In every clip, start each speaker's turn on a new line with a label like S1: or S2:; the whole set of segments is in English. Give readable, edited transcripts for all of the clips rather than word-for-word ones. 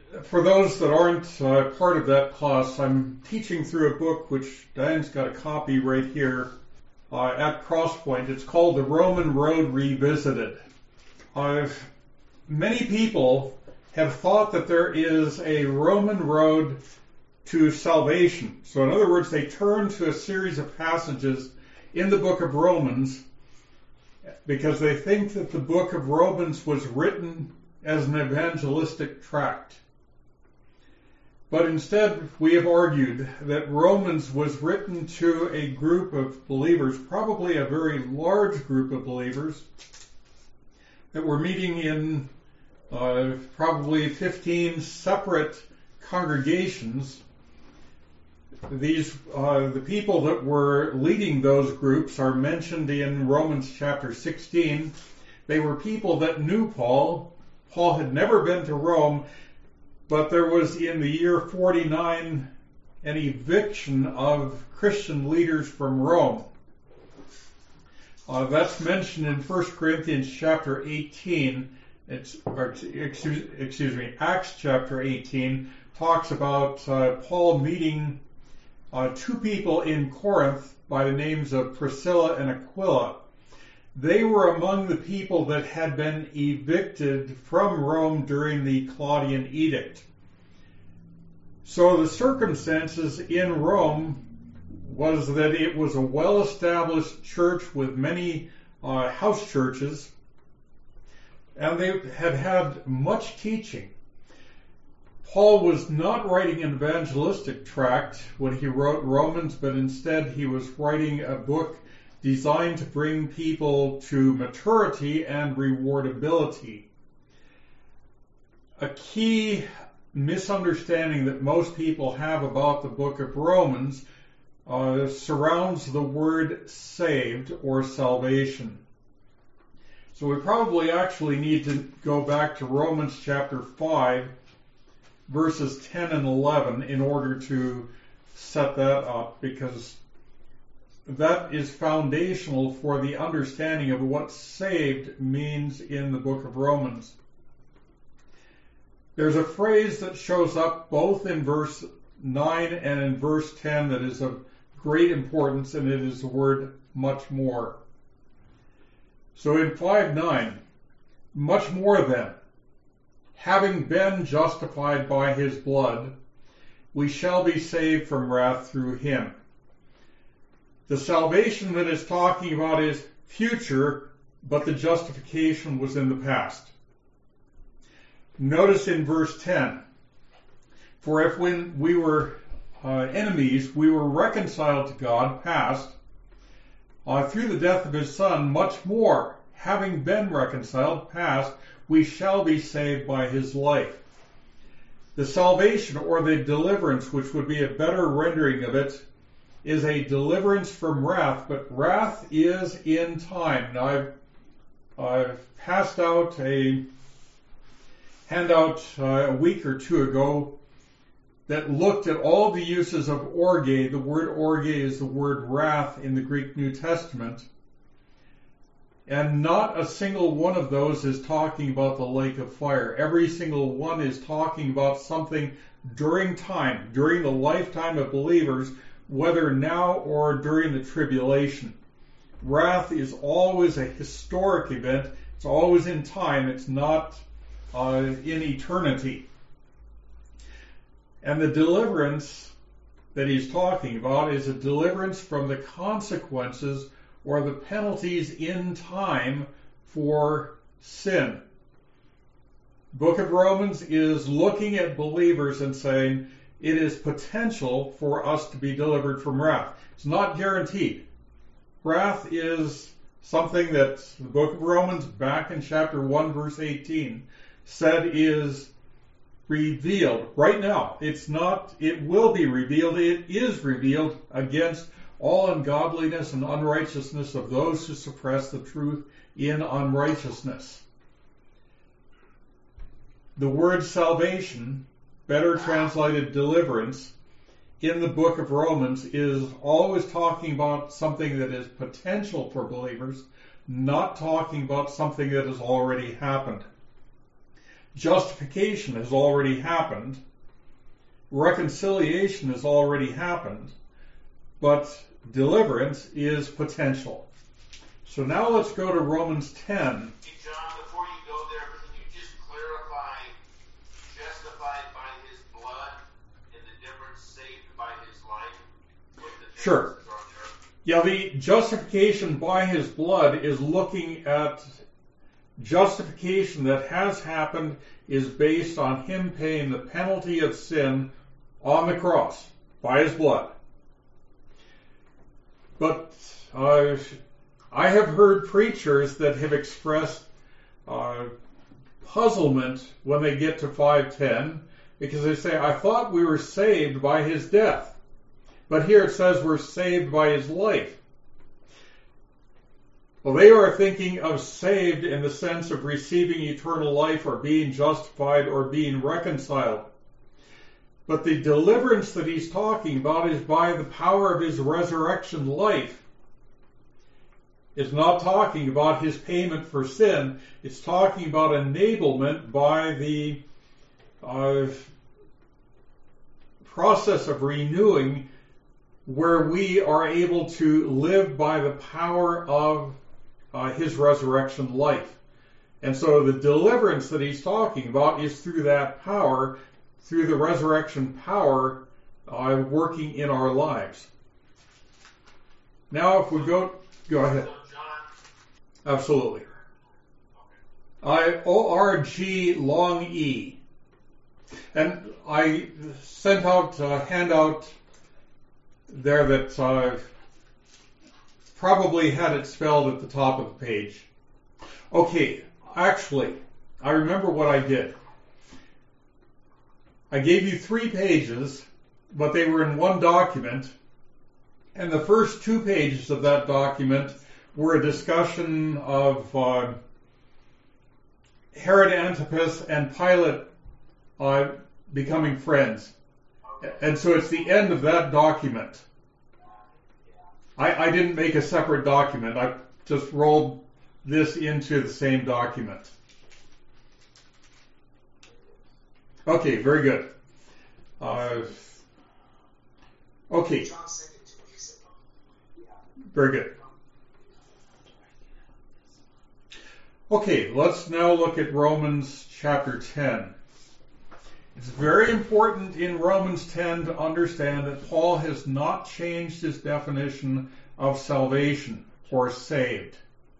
S1: For those that aren't part of that class, I'm teaching through a book which Diane's got a copy right here at Crosspoint. It's called The Roman Road Revisited. Many people have thought that there is a Roman road to salvation. So in other words, they turn to a series of passages in the book of Romans because they think that the book of Romans was written as an evangelistic tract. But instead, we have argued that Romans was written to a group of believers, probably a very large group of believers, that were meeting in probably 15 separate congregations. The people that were leading those groups are mentioned in Romans chapter 16. They were people that knew Paul. Paul had never been to Rome, but there was in the year 49 an eviction of Christian leaders from Rome. That's mentioned in 1 Corinthians chapter 18. Acts chapter 18 talks about Paul meeting two people in Corinth by the names of Priscilla and Aquila. They were among the people that had been evicted from Rome during the Claudian edict. So the circumstances in Rome was that it was a well-established church with many house churches, and they had had much teaching. Paul was not writing an evangelistic tract when he wrote Romans, but instead he was writing a book designed to bring people to maturity and rewardability. A key misunderstanding that most people have about the book of Romans surrounds the word saved or salvation. So we probably actually need to go back to Romans chapter 5, verses 10 and 11 in order to set that up, because that is foundational for the understanding of what saved means in the book of Romans. There's a phrase that shows up both in verse 9 and in verse 10 that is of great importance, and it is the word much more. So in 5:9, much more then, having been justified by his blood, we shall be saved from wrath through him. The salvation that it's talking about is future, but the justification was in the past. Notice in verse 10, for if when we were enemies, we were reconciled to God, past, through the death of his Son, much more, having been reconciled, past, we shall be saved by his life. The salvation or the deliverance, which would be a better rendering of it, is a deliverance from wrath, but wrath is in time. Now, I've passed out a handout a week or two ago that looked at all the uses of orge. The word orge is the word wrath in the Greek New Testament. And not a single one of those is talking about the lake of fire. Every single one is talking about something during time, during the lifetime of believers, whether now or during the tribulation. Wrath is always a historic event. It's always in time. It's not in eternity. And the deliverance that he's talking about is a deliverance from the consequences or the penalties in time for sin. Book of Romans is looking at believers and saying it is potential for us to be delivered from wrath. It's not guaranteed. Wrath is something that the book of Romans, back in chapter 1, verse 18, said is revealed right now. It's not, it will be revealed. It is revealed against all ungodliness and unrighteousness of those who suppress the truth in unrighteousness. The word salvation, better translated deliverance, in the book of Romans is always talking about something that is potential for believers, not talking about something that has already happened. justification has already happened. Reconciliation has already happened. But deliverance is potential. So now let's go to Romans 10.
S2: Hey, John, before you go there, can you just clarify justified by his blood and the difference saved by his life?
S1: Sure. Yeah, the justification by his blood is looking at justification that has happened is based on him paying the penalty of sin on the cross by his blood. But I have heard preachers that have expressed puzzlement when they get to 5:10 because they say, I thought we were saved by his death. But here it says we're saved by his life. Well, they are thinking of saved in the sense of receiving eternal life or being justified or being reconciled. But the deliverance that he's talking about is by the power of his resurrection life. It's not talking about his payment for sin. It's talking about enablement by the process of renewing where we are able to live by the power of his resurrection life. And so the deliverance that he's talking about is through that power, through the resurrection power working in our lives. Now if we go ahead. Absolutely. ORG long E. And I sent out a handout there that probably had it spelled at the top of the page. Okay, actually, I remember what I did. I gave you 3 pages, but they were in one document, and the first 2 pages of that document were a discussion of Herod Antipas and Pilate becoming friends. And so it's the end of that document. I didn't make a separate document. I just rolled this into the same document. Okay, very good. Okay. Very good. Okay, let's now look at Romans chapter 10. It's very important in Romans 10 to understand that Paul has not changed his definition of salvation or saved.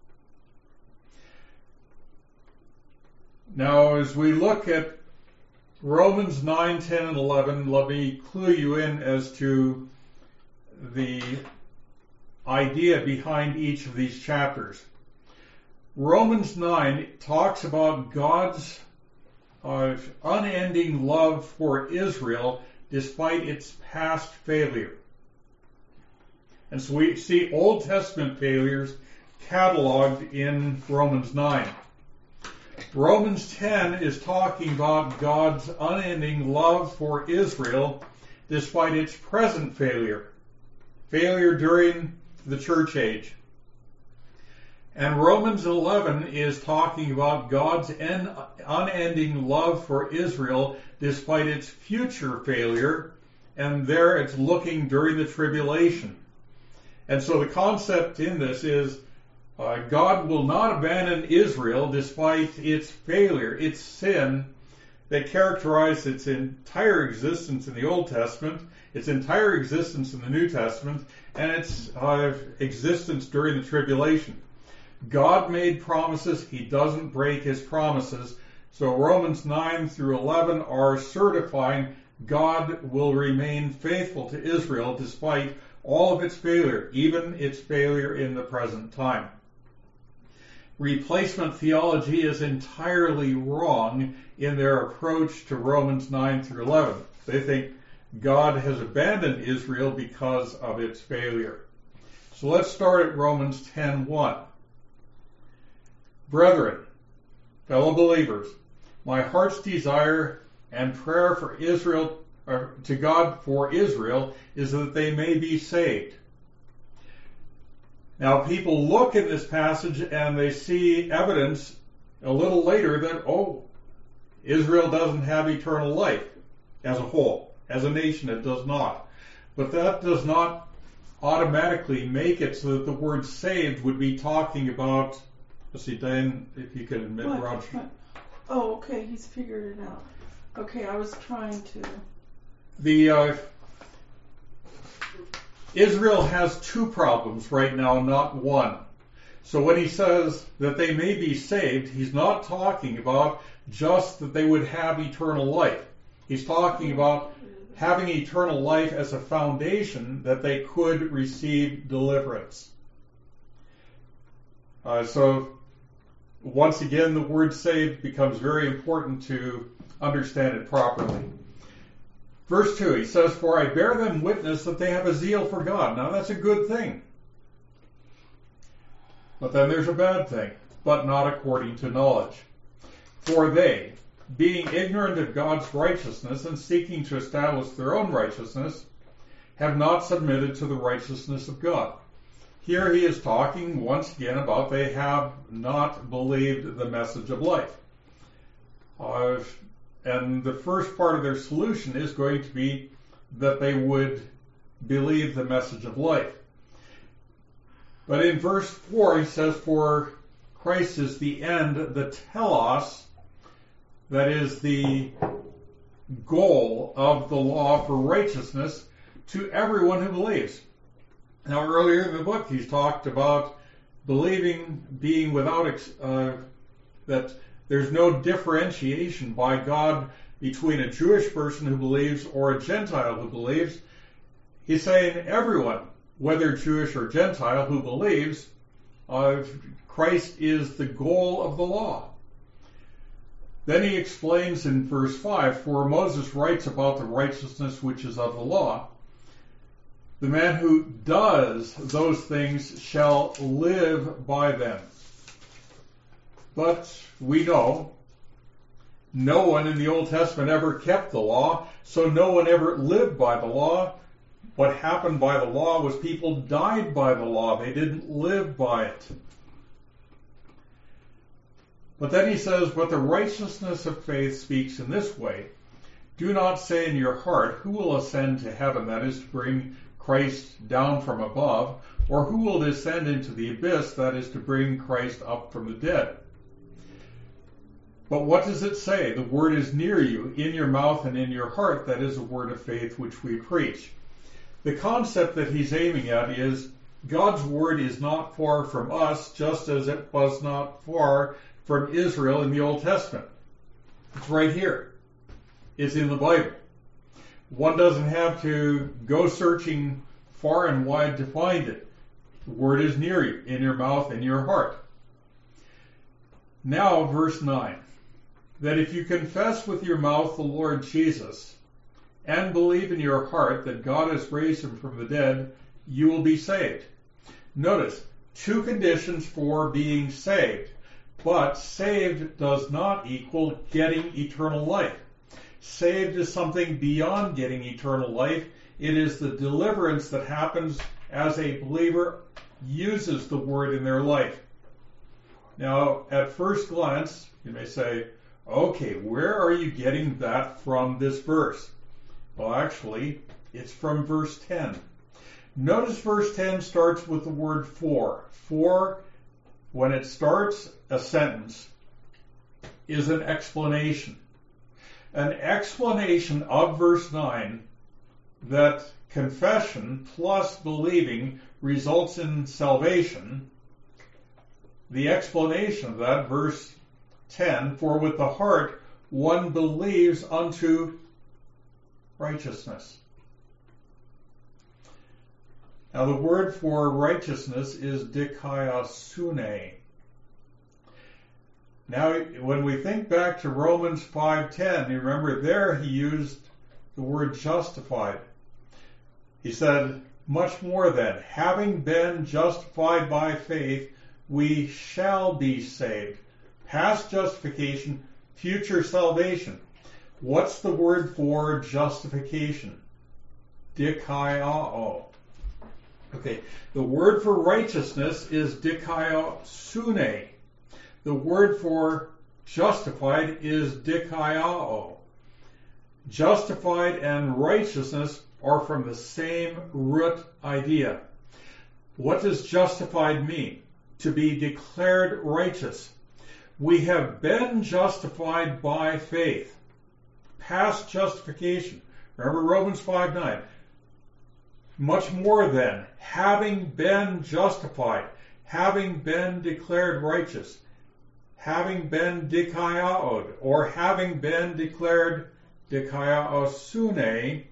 S1: Now, as we look at Romans 9, 10, and 11, let me clue you in as to the idea behind each of these chapters. Romans 9 talks about God's unending love for Israel despite its past failure. And so we see Old Testament failures cataloged in Romans 9. Romans 10 is talking about God's unending love for Israel despite its present failure during the church age. And Romans 11 is talking about God's unending love for Israel despite its future failure, and there it's looking during the tribulation. And so the concept in this is God will not abandon Israel despite its failure, its sin that characterized its entire existence in the Old Testament, its entire existence in the New Testament, and its existence during the tribulation. God made promises. He doesn't break his promises. So Romans 9 through 11 are certifying God will remain faithful to Israel despite all of its failure, even its failure in the present time. Replacement theology is entirely wrong in their approach to Romans 9 through 11. They think God has abandoned Israel because of its failure. So let's start at Romans 10:1. Brethren, fellow believers, my heart's desire and prayer for Israel, to God for Israel, is that they may be saved. Now, people look in this passage and they see evidence a little later that, Israel doesn't have eternal life as a whole. As a nation, it does not. But that does not automatically make it so that the word saved would be talking about, let's see, Diane, if you could admit Roger.
S3: Oh, okay, he's figured it out. Okay, I was trying to.
S1: Israel has two problems right now, not one. So when he says that they may be saved, he's not talking about just that they would have eternal life. He's talking about having eternal life as a foundation that they could receive deliverance. So once again, the word saved becomes very important to understand it properly. Verse 2, he says, "For I bear them witness that they have a zeal for God." Now that's a good thing. But then there's a bad thing, "but not according to knowledge. For they, being ignorant of God's righteousness and seeking to establish their own righteousness, have not submitted to the righteousness of God." Here he is talking once again about they have not believed the message of life. And the first part of their solution is going to be that they would believe the message of life. But in verse 4 he says, "For Christ is the end, the telos," that is the goal of the law for righteousness, "to everyone who believes." Now earlier in the book he's talked about believing being without, that there's no differentiation by God between a Jewish person who believes or a Gentile who believes. He's saying everyone, whether Jewish or Gentile, who believes, Christ is the goal of the law. Then he explains in verse 5, "For Moses writes about the righteousness which is of the law. The man who does those things shall live by them." But we know no one in the Old Testament ever kept the law, so no one ever lived by the law. What happened by the law was people died by the law. They didn't live by it. But then he says, "But the righteousness of faith speaks in this way. Do not say in your heart, who will ascend to heaven, that is to bring Christ down from above, or who will descend into the abyss, that is to bring Christ up from the dead. But what does it say? The word is near you, in your mouth and in your heart, that is a word of faith which we preach." The concept that he's aiming at is God's word is not far from us, just as it was not far from Israel in the Old Testament. It's right here. It's in the Bible. One doesn't have to go searching far and wide to find it. The word is near you, in your mouth, in your heart. Now, verse 9. "That if you confess with your mouth the Lord Jesus, and believe in your heart that God has raised him from the dead, you will be saved." Notice, two conditions for being saved. But saved does not equal getting eternal life. Saved is something beyond getting eternal life. It is the deliverance that happens as a believer uses the word in their life. Now, at first glance, you may say, okay, where are you getting that from this verse? Well, actually, it's from verse 10. Notice verse 10 starts with the word for. For, when it starts a sentence, is an explanation. An explanation of verse 9 that confession plus believing results in salvation. The explanation of that, verse 10, "For with the heart one believes unto righteousness." Now the word for righteousness is dikaiosune. Now when we think back to Romans 5:10, you remember there he used the word justified. He said, "Much more then, having been justified by faith, we shall be saved." Past justification, future salvation. What's the word for justification? Dikaiō. Okay, the word for righteousness is dikaiosune. The word for justified is dikaiao. Justified and righteousness are from the same root idea. What does justified mean? To be declared righteous. We have been justified by faith. Past justification. Remember Romans 5:9. Much more than, having been justified, having been declared righteous, having been dikaiaod, or having been declared dikaiosune,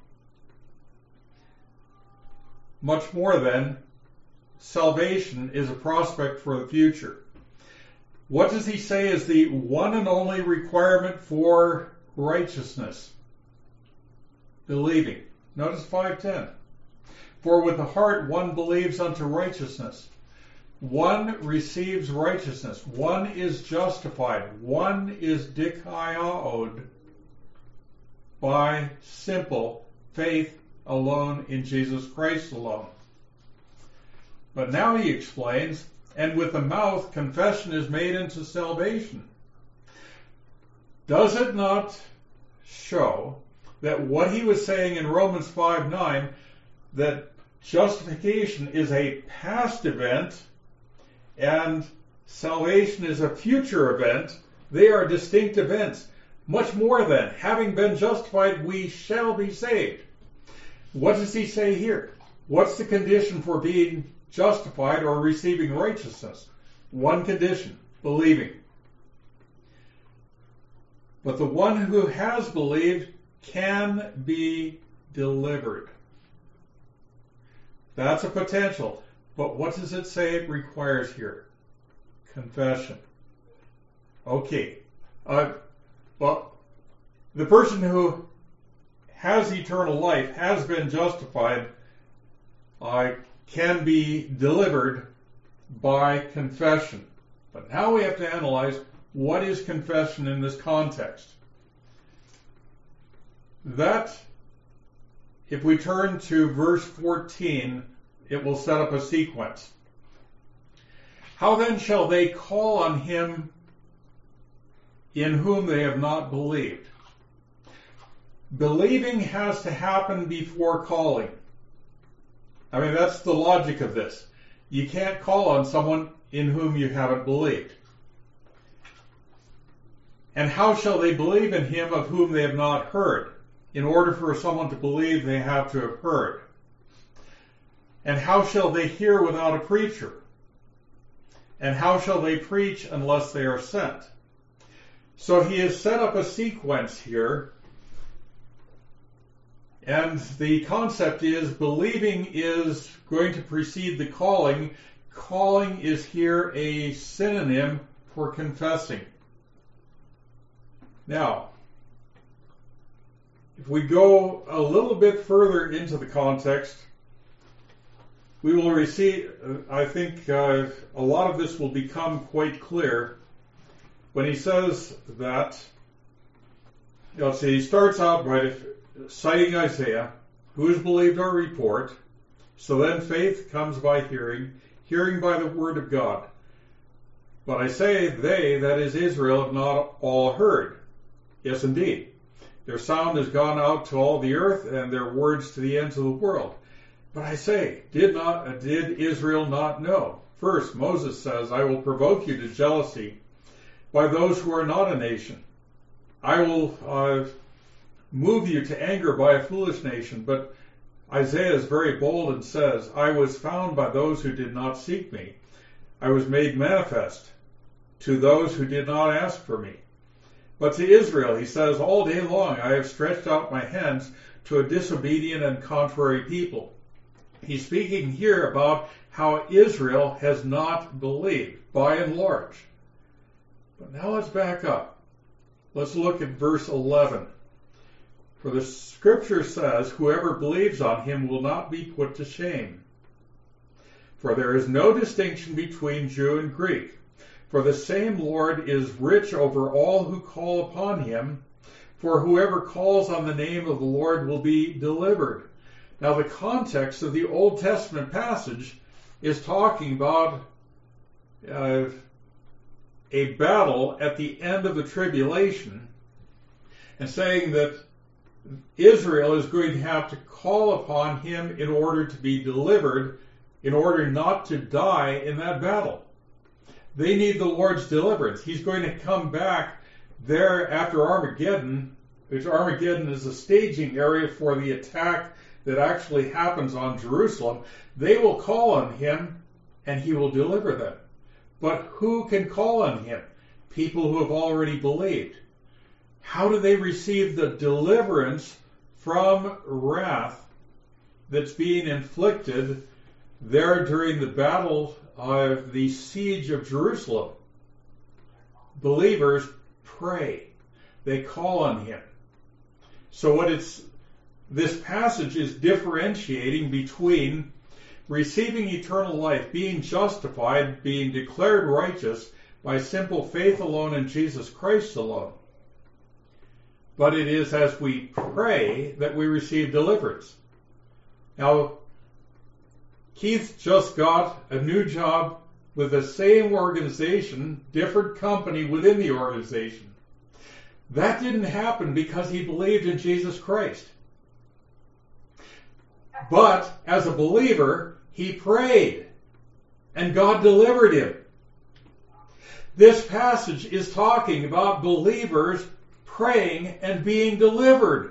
S1: much more than, salvation is a prospect for the future. What does he say is the one and only requirement for righteousness? Believing. Notice 5:10. For with the heart one believes unto righteousness. One receives righteousness. One is justified. One is dikaiaod by simple faith alone in Jesus Christ alone. But now he explains, and with the mouth confession is made unto salvation. Does it not show that what he was saying in Romans 5:9, that justification is a past event and salvation is a future event? They are distinct events. Much more than, having been justified, we shall be saved. What does he say here? What's the condition for being justified or receiving righteousness? One condition, believing. But the one who has believed can be delivered. That's a potential. But what does it say it requires here? Confession. Okay. Well, the person who has eternal life, has been justified, can be delivered by confession. But now we have to analyze, what is confession in this context? That, if we turn to verse 14, it will set up a sequence. How then shall they call on him in whom they have not believed? Believing has to happen before calling. I mean, that's the logic of this. You can't call on someone in whom you haven't believed. And how shall they believe in him of whom they have not heard? In order for someone to believe, they have to have heard. And how shall they hear without a preacher? And how shall they preach unless they are sent? So he has set up a sequence here. And the concept is, believing is going to precede the calling. Calling is here a synonym for confessing. Now, if we go a little bit further into the context, we will receive, I think a lot of this will become quite clear when he says that, he starts out by citing Isaiah, who has believed our report. So then faith comes by hearing, hearing by the word of God. But I say, they, that is Israel, have not all heard. Yes, indeed. Their sound has gone out to all the earth, and their words to the ends of the world. But I say, did Israel not know? First, Moses says, I will provoke you to jealousy by those who are not a nation. I will move you to anger by a foolish nation. But Isaiah is very bold and says, I was found by those who did not seek me. I was made manifest to those who did not ask for me. But to Israel, he says, all day long I have stretched out my hands to a disobedient and contrary people. He's speaking here about how Israel has not believed, by and large. But now let's back up. Let's look at verse 11. For the scripture says, whoever believes on him will not be put to shame. For there is no distinction between Jew and Greek. For the same Lord is rich over all who call upon him. For whoever calls on the name of the Lord will be delivered. Now the context of the Old Testament passage is talking about a battle at the end of the tribulation and saying that Israel is going to have to call upon him in order to be delivered, in order not to die in that battle. They need the Lord's deliverance. He's going to come back there after Armageddon, which Armageddon is a staging area for the attack that actually happens on Jerusalem. They will call on him and he will deliver them. But who can call on him? People who have already believed. How do they receive the deliverance from wrath that's being inflicted there during the battle of the siege of Jerusalem? Believers pray. They call on him. So this passage is differentiating between receiving eternal life, being justified, being declared righteous by simple faith alone in Jesus Christ alone. But it is as we pray that we receive deliverance. Now, Keith just got a new job with the same organization, different company within the organization. That didn't happen because he believed in Jesus Christ. But as a believer, he prayed, and God delivered him. This passage is talking about believers praying and being delivered.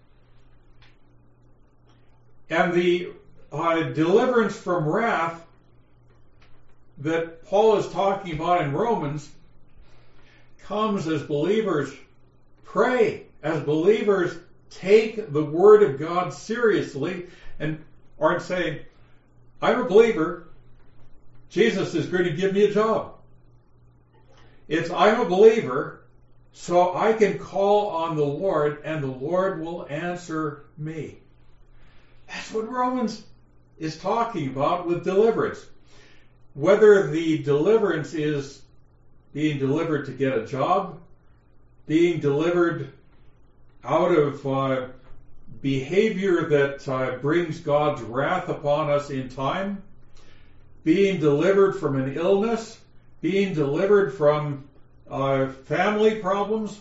S1: And the deliverance from wrath that Paul is talking about in Romans comes as believers pray, as believers take the Word of God seriously and aren't saying, I'm a believer, Jesus is going to give me a job. It's, I'm a believer, so I can call on the Lord and the Lord will answer me. That's what Romans is talking about with deliverance. Whether the deliverance is being delivered to get a job, being delivered out of behavior that brings God's wrath upon us in time, being delivered from an illness, being delivered from family problems.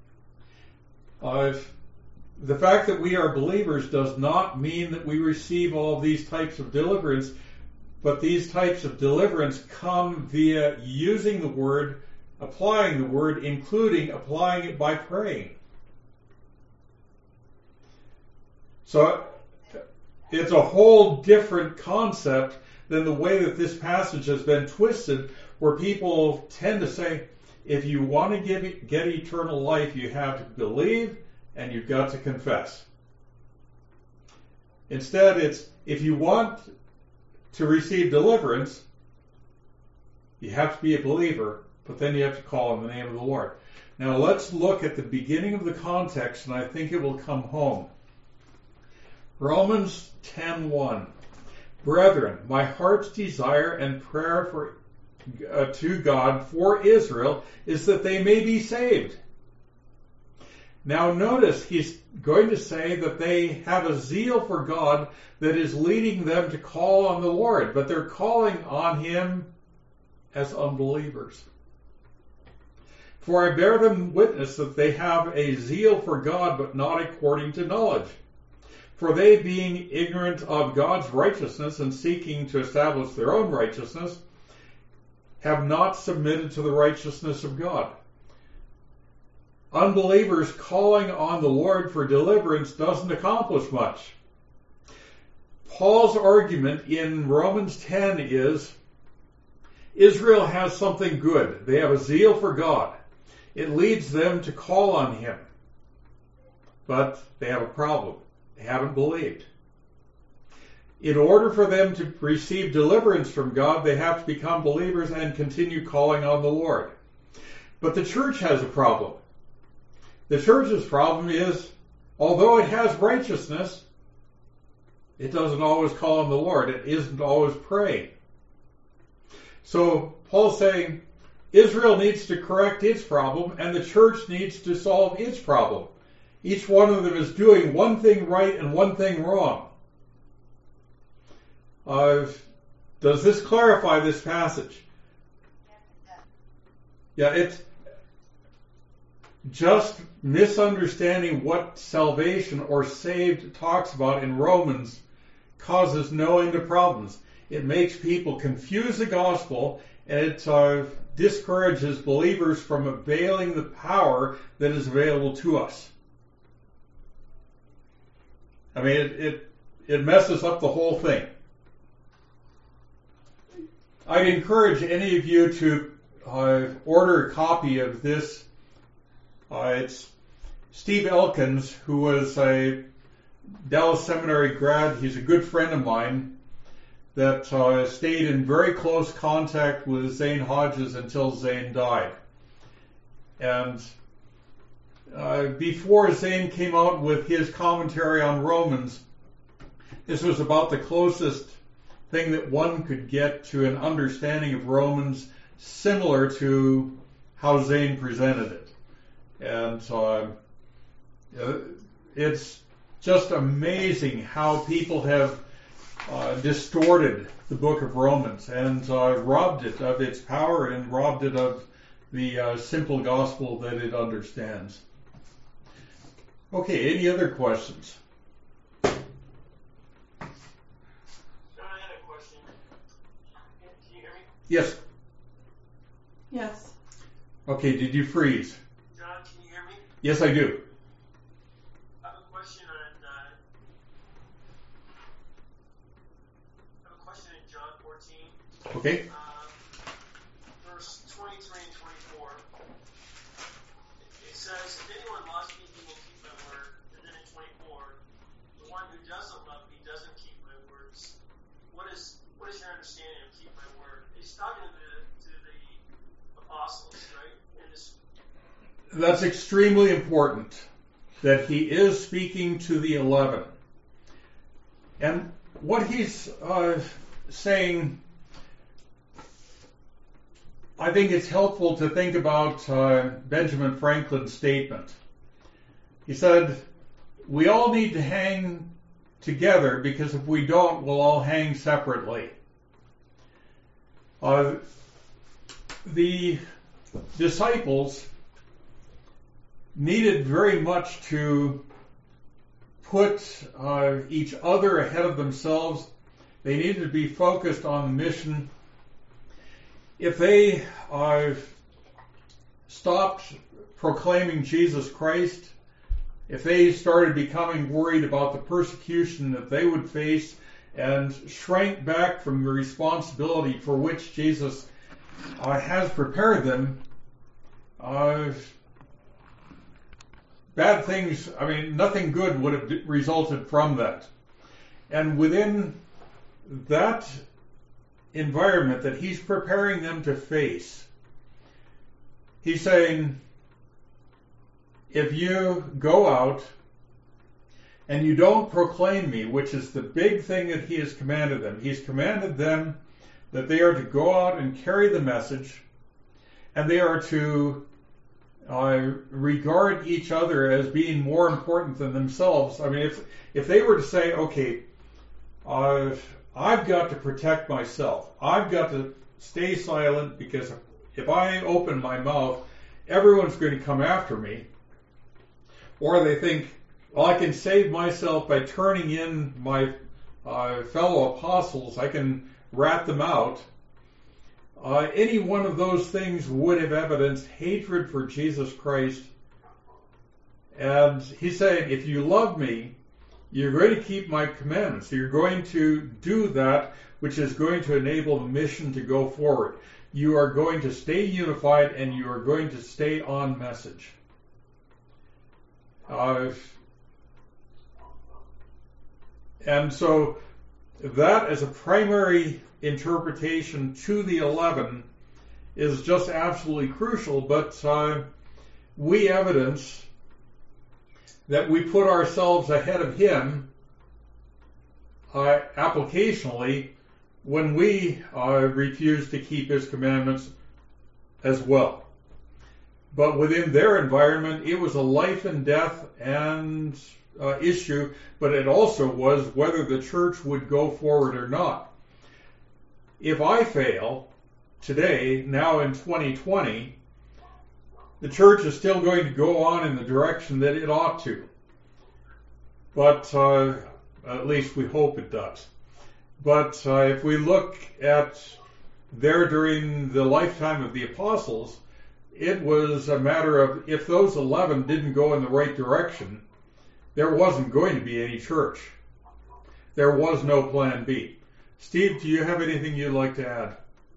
S1: The fact that we are believers does not mean that we receive all these types of deliverance, but these types of deliverance come via using the Word, applying the Word, including applying it by praying. So it's a whole different concept than the way that this passage has been twisted, where people tend to say, if you want to get eternal life, you have to believe and you've got to confess. Instead, it's, if you want to receive deliverance, you have to be a believer, but then you have to call on the name of the Lord. Now let's look at the beginning of the context, and I think it will come home. Romans 10:1. Brethren, my heart's desire and prayer to God for Israel is that they may be saved. Now notice he's going to say that they have a zeal for God that is leading them to call on the Lord, but they're calling on him as unbelievers. For I bear them witness that they have a zeal for God, but not according to knowledge. For they, being ignorant of God's righteousness and seeking to establish their own righteousness, have not submitted to the righteousness of God. Unbelievers calling on the Lord for deliverance doesn't accomplish much. Paul's argument in Romans 10 is, Israel has something good. They have a zeal for God. It leads them to call on him. But they have a problem. They haven't believed. In order for them to receive deliverance from God, they have to become believers and continue calling on the Lord. But the church has a problem. The church's problem is, although it has righteousness, it doesn't always call on the Lord. It isn't always praying. So Paul's saying Israel needs to correct its problem and the church needs to solve its problem. Each one of them is doing one thing right and one thing wrong. Does this clarify this passage? Yeah, it's just misunderstanding what salvation or saved talks about in Romans causes no end of problems. It makes people confuse the gospel, and it discourages believers from availing the power that is available to us. I mean, it messes up the whole thing. I'd encourage any of you to order a copy of this. It's Steve Elkins, who was a Dallas Seminary grad. He's a good friend of mine that stayed in very close contact with Zane Hodges until Zane died. And before Zane came out with his commentary on Romans, this was about the closest thing that one could get to an understanding of Romans similar to how Zane presented it. And it's just amazing how people have distorted the book of Romans and robbed it of its power and robbed it of the simple gospel that it understands. Okay, any other questions?
S4: John, I had a question. Can you hear me?
S1: Yes.
S3: Yes.
S1: Okay, did you freeze?
S4: John, can you hear me?
S1: Yes, I do.
S4: I have a question in John 14.
S1: Okay.
S4: Verse 23 and 24. It says, if anyone loves me, he will keep my word. And then in 24, the one who doesn't love me doesn't keep my words. What is your understanding of keep my word? He's talking to the apostles, right?
S1: That's extremely important, that he is speaking to the 11. And what he's saying, I think it's helpful to think about Benjamin Franklin's statement. He said, we all need to hang together, because if we don't, we'll all hang separately. The disciples needed very much to put each other ahead of themselves. They needed to be focused on the mission. If they stopped proclaiming Jesus Christ, if they started becoming worried about the persecution that they would face and shrank back from the responsibility for which Jesus has prepared them, bad things, nothing good would have resulted from that. And within that environment that he's preparing them to face, he's saying, if you go out and you don't proclaim me, which is the big thing that he has commanded them, he's commanded them that they are to go out and carry the message, and they are to regard each other as being more important than themselves. If they were to say, okay, I've got to protect myself, I've got to stay silent, because if I open my mouth, everyone's going to come after me. Or they think, well, I can save myself by turning in my fellow apostles, I can rat them out. Any one of those things would have evidenced hatred for Jesus Christ. And he's saying, if you love me, you're going to keep my commandments. You're going to do that which is going to enable the mission to go forward. You are going to stay unified, and you are going to stay on message. And so that as a primary interpretation to the 11 is just absolutely crucial, but we evidence that we put ourselves ahead of him applicationally when we refuse to keep his commandments as well. But within their environment, it was a life and death and issue, but it also was whether the church would go forward or not. If I fail today, now in 2020, the church is still going to go on in the direction that it ought to. But at least we hope it does. But if we look at there during the lifetime of the apostles, it was a matter of if those 11 didn't go in the right direction, there wasn't going to be any church. There was no plan B. Steve, do you have anything you'd like to add?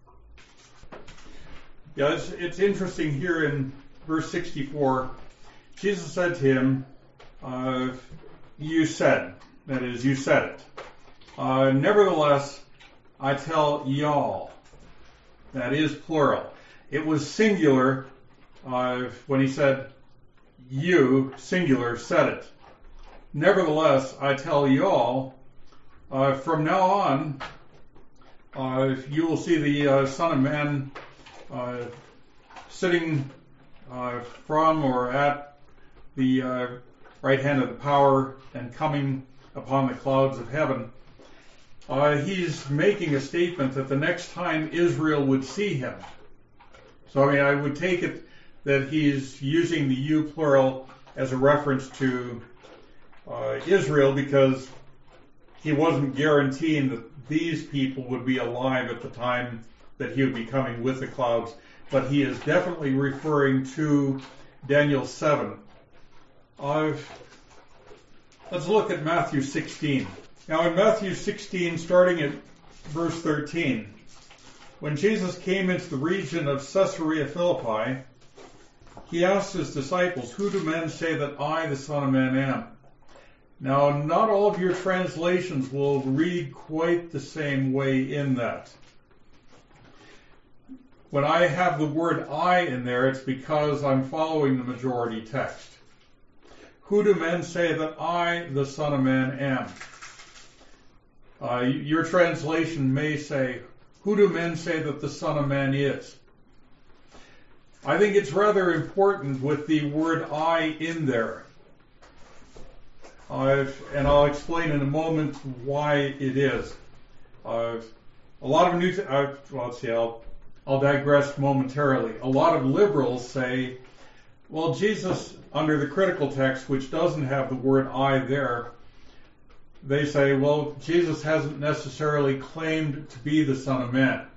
S1: Yeah, it's interesting here in verse 64. Jesus said to him, you said, that is, you said it. Nevertheless, I tell y'all, that is plural. It was singular when he said, you, singular, said it. Nevertheless, I tell y'all, from now on, you will see the Son of Man sitting from or at the right hand of the power and coming upon the clouds of heaven. He's making a statement that the next time Israel would see him. So I would take it that he's using the you plural as a reference to Israel, because he wasn't guaranteeing that these people would be alive at the time that he would be coming with the clouds, but he is definitely referring to Daniel 7. Let's look at Matthew 16. Now in Matthew 16, starting at verse 13, when Jesus came into the region of Caesarea Philippi, he asked his disciples, who do men say that I, the Son of Man, am? Now, not all of your translations will read quite the same way in that. When I have the word I in there, it's because I'm following the majority text. Who do men say that I, the Son of Man, am? Your translation may say, who do men say that the Son of Man is? I think it's rather important with the word I in there. And I'll explain in a moment why it is. A lot of I'll digress momentarily. A lot of liberals say, well, Jesus, under the critical text, which doesn't have the word I there, they say, well, Jesus hasn't necessarily claimed to be the Son of Man.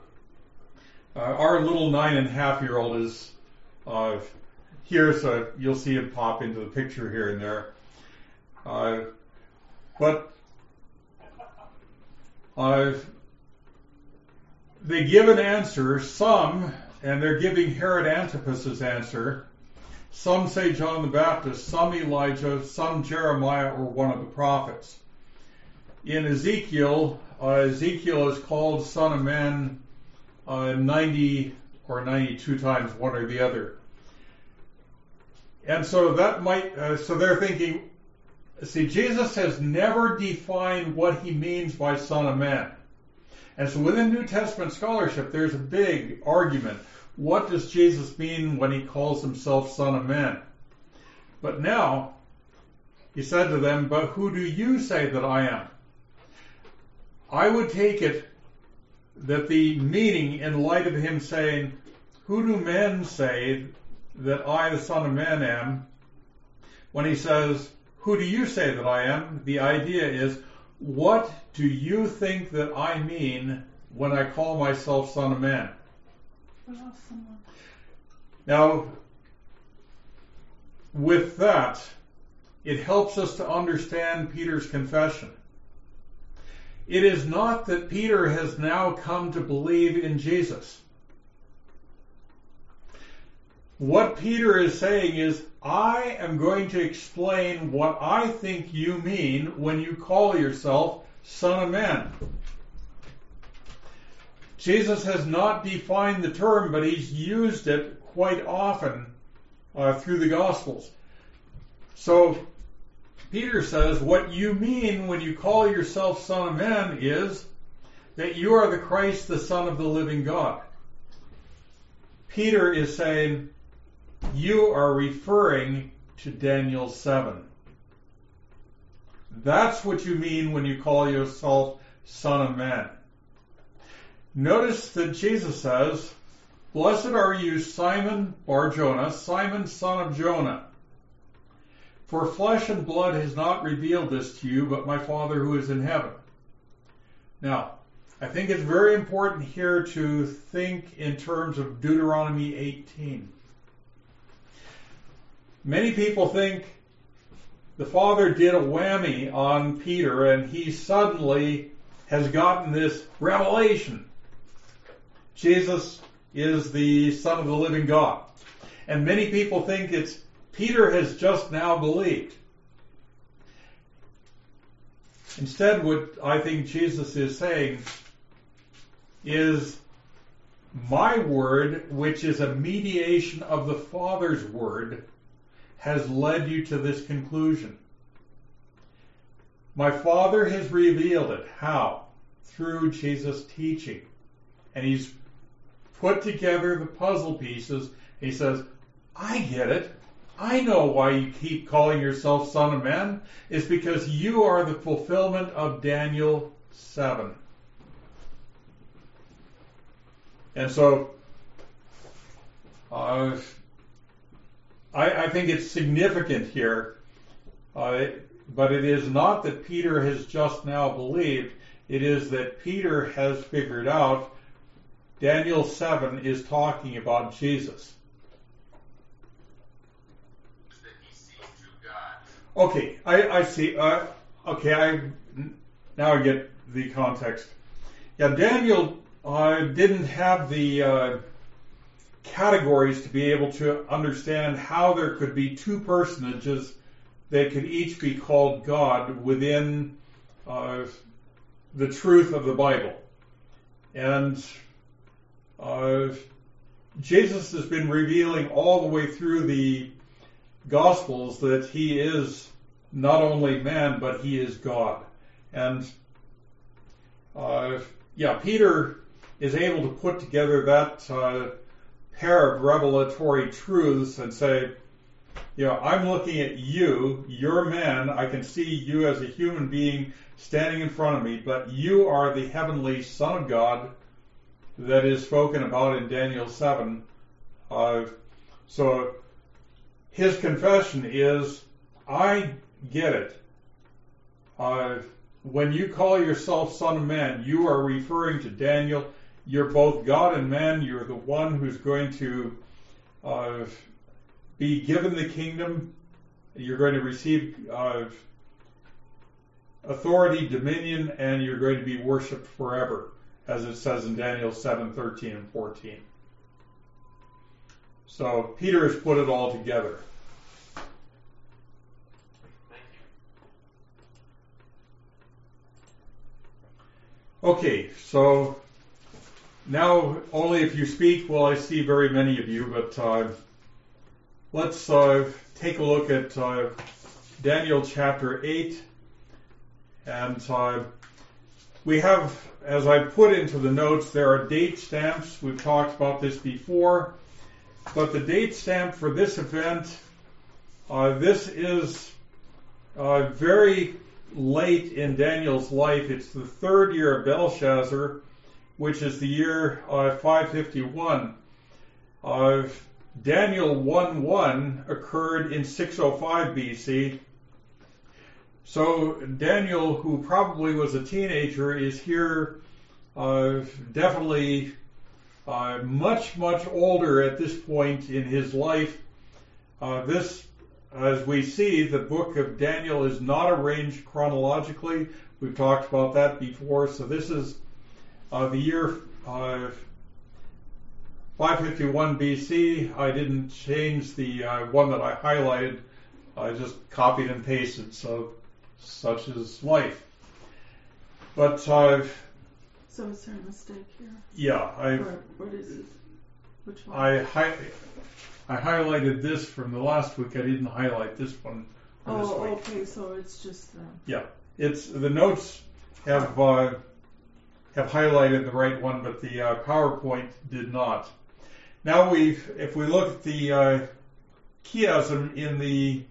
S1: Our little 9.5-year-old is here, so you'll see him pop into the picture here and there. But they give an answer, some, and they're giving Herod Antipas's answer. Some say John the Baptist, some Elijah, some Jeremiah, or one of the prophets. In Ezekiel, Ezekiel is called Son of Man 90 or 92 times, one or the other. And so that might, so they're thinking, see, Jesus has never defined what he means by Son of Man. And so within New Testament scholarship, there's a big argument. What does Jesus mean when he calls himself Son of Man? But now, he said to them, but who do you say that I am? I would take it that the meaning, in light of him saying, who do men say that I, the Son of Man, am? When he says, who do you say that I am? The idea is, what do you think that I mean when I call myself Son of Man? Now, with that, it helps us to understand Peter's confession. It is not that Peter has now come to believe in Jesus. What Peter is saying is, I am going to explain what I think you mean when you call yourself Son of Man. Jesus has not defined the term, but he's used it quite often through the Gospels. So Peter says, what you mean when you call yourself Son of Man is that you are the Christ, the Son of the living God. Peter is saying, you are referring to Daniel 7. That's what you mean when you call yourself Son of Man. Notice that Jesus says, Blessed are you, Simon Bar-Jonah, Simon son of Jonah. For flesh and blood has not revealed this to you, but my Father who is in heaven. Now, I think it's very important here to think in terms of Deuteronomy 18. Many people think the Father did a whammy on Peter and he suddenly has gotten this revelation. Jesus is the Son of the living God. And many people think it's Peter has just now believed. Instead, what I think Jesus is saying is my word, which is a mediation of the Father's word, has led you to this conclusion. My Father has revealed it. How? Through Jesus' teaching. And he's put together the puzzle pieces. He says, I get it. I know why you keep calling yourself Son of Man. It's because you are the fulfillment of Daniel 7. And so, I think it's significant here, but it is not that Peter has just now believed. It is that Peter has figured out Daniel 7 is talking about Jesus.
S2: That he sees through God.
S1: Okay, I see. Now I get the context. Yeah, Daniel didn't have the categories to be able to understand how there could be two personages that could each be called God within the truth of the Bible. And Jesus has been revealing all the way through the Gospels that he is not only man, but he is God. And Peter is able to put together that pair of revelatory truths and say, I'm looking at you, you're man, I can see you as a human being standing in front of me, but you are the heavenly Son of God that is spoken about in Daniel 7. So his confession is, I get it. When you call yourself Son of Man, you are referring to Daniel. You're both God and man. You're the one who's going to be given the kingdom. You're going to receive authority, dominion, and you're going to be worshipped forever, as it says in Daniel 7:13 and 14. So Peter has put it all together.
S2: Thank you.
S1: Okay, so now only if you speak will I see very many of you, but let's take a look at Daniel chapter 8. And we have, as I put into the notes, there are date stamps. We've talked about this before. But the date stamp for this event, this is very late in Daniel's life. It's the third year of Belshazzar, which is the year 551. Daniel 1:1 occurred in 605 BC. So Daniel, who probably was a teenager, is here definitely much, much older at this point in his life. This, as we see, the book of Daniel is not arranged chronologically. We've talked about that before. So this is the year 551 BC. I didn't change the one that I highlighted. I just copied and pasted. So such is life. But
S3: So is there a mistake here?
S1: yeah,
S3: What is it? Which one?
S1: I highlighted this from the last week. I didn't highlight this one for this week.
S3: Okay. So it's just the.
S1: Yeah, it's the notes have highlighted the right one, but the PowerPoint did not. Now if we look at the chiasm in the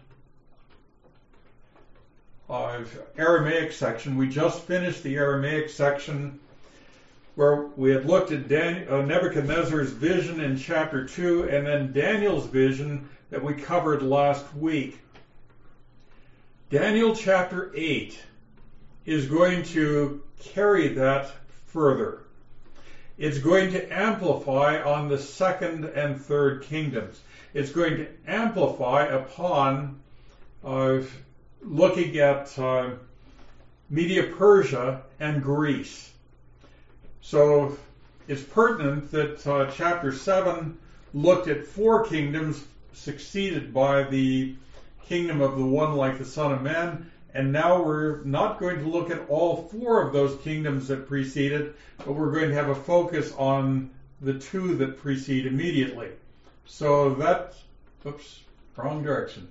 S1: Aramaic section, we just finished the Aramaic section. where we had looked at Nebuchadnezzar's vision in chapter 2 and then Daniel's vision that we covered last week. Daniel chapter 8 is going to carry that further. It's going to amplify on the second and third kingdoms. It's going to amplify upon looking at Media Persia and Greece. So it's pertinent that chapter 7 looked at 4 kingdoms succeeded by the kingdom of the one like the Son of Man, and now we're not going to look at all 4 of those kingdoms that preceded, but we're going to have a focus on the 2 that precede immediately. So wrong direction.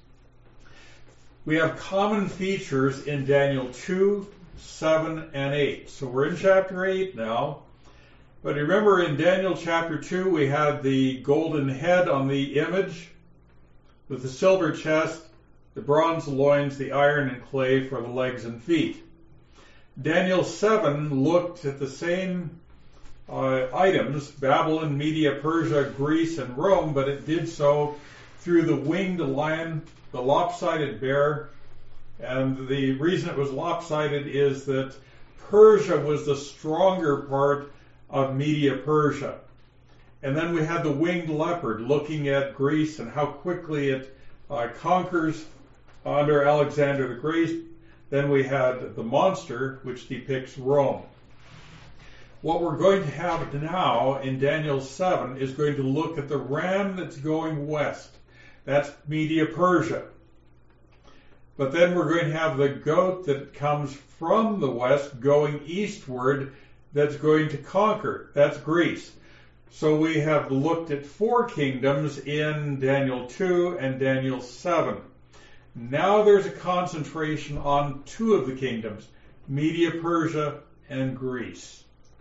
S1: We have common features in Daniel 2, 7, and 8. So we're in chapter 8 now. But remember in Daniel chapter 2 we had the golden head on the image with the silver chest, the bronze loins, the iron and clay for the legs and feet. Daniel 7 looked at the same items, Babylon, Media, Persia, Greece, and Rome, but it did so through the winged lion, the lopsided bear, and the reason it was lopsided is that Persia was the stronger part of Media Persia. And then we had the winged leopard looking at Greece and how quickly it conquers under Alexander the Great. Then we had the monster, which depicts Rome. What we're going to have now in Daniel 7 is going to look at the ram that's going west. That's Media Persia. But then we're going to have the goat that comes from the west going eastward that's going to conquer. That's Greece. So we have looked at 4 kingdoms in Daniel 2 and Daniel 7. Now there's a concentration on 2 of the kingdoms, Media Persia and Greece.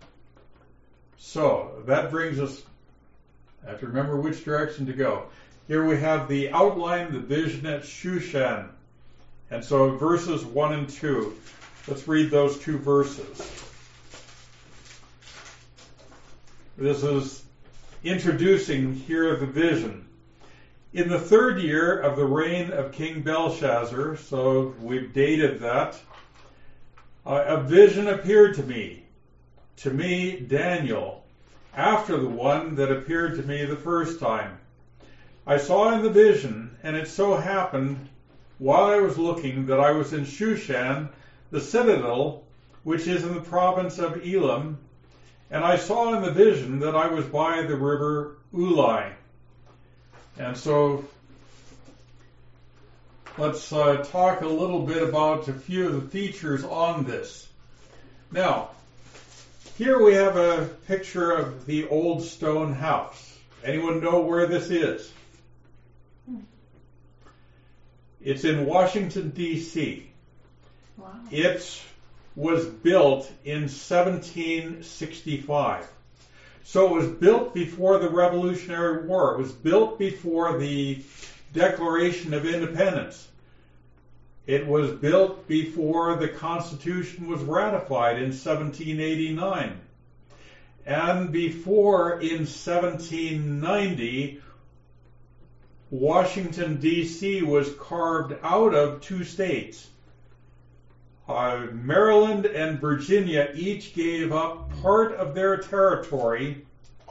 S1: So that brings us, I have to remember which direction to go. Here we have the outline, the vision at Shushan. And so verses 1 and 2. Let's read those 2 verses. This is introducing here the vision. In the 3rd year of the reign of King Belshazzar, so we've dated that, a vision appeared to me, Daniel, after the one that appeared to me the first time. I saw in the vision, and it so happened, while I was looking, that I was in Shushan, the citadel, which is in the province of Elam, and I saw in the vision that I was by the river Ulai. And so let's talk a little bit about a few of the features on this. Now, here we have a picture of the old stone house. Anyone know where this is? It's in Washington, D.C.
S3: Wow.
S1: It was built in 1765. So it was built before the Revolutionary War. It was built before the Declaration of Independence. It was built before the Constitution was ratified in 1789. And before, in 1790, Washington, D.C. was carved out of 2 states. Maryland and Virginia each gave up part of their territory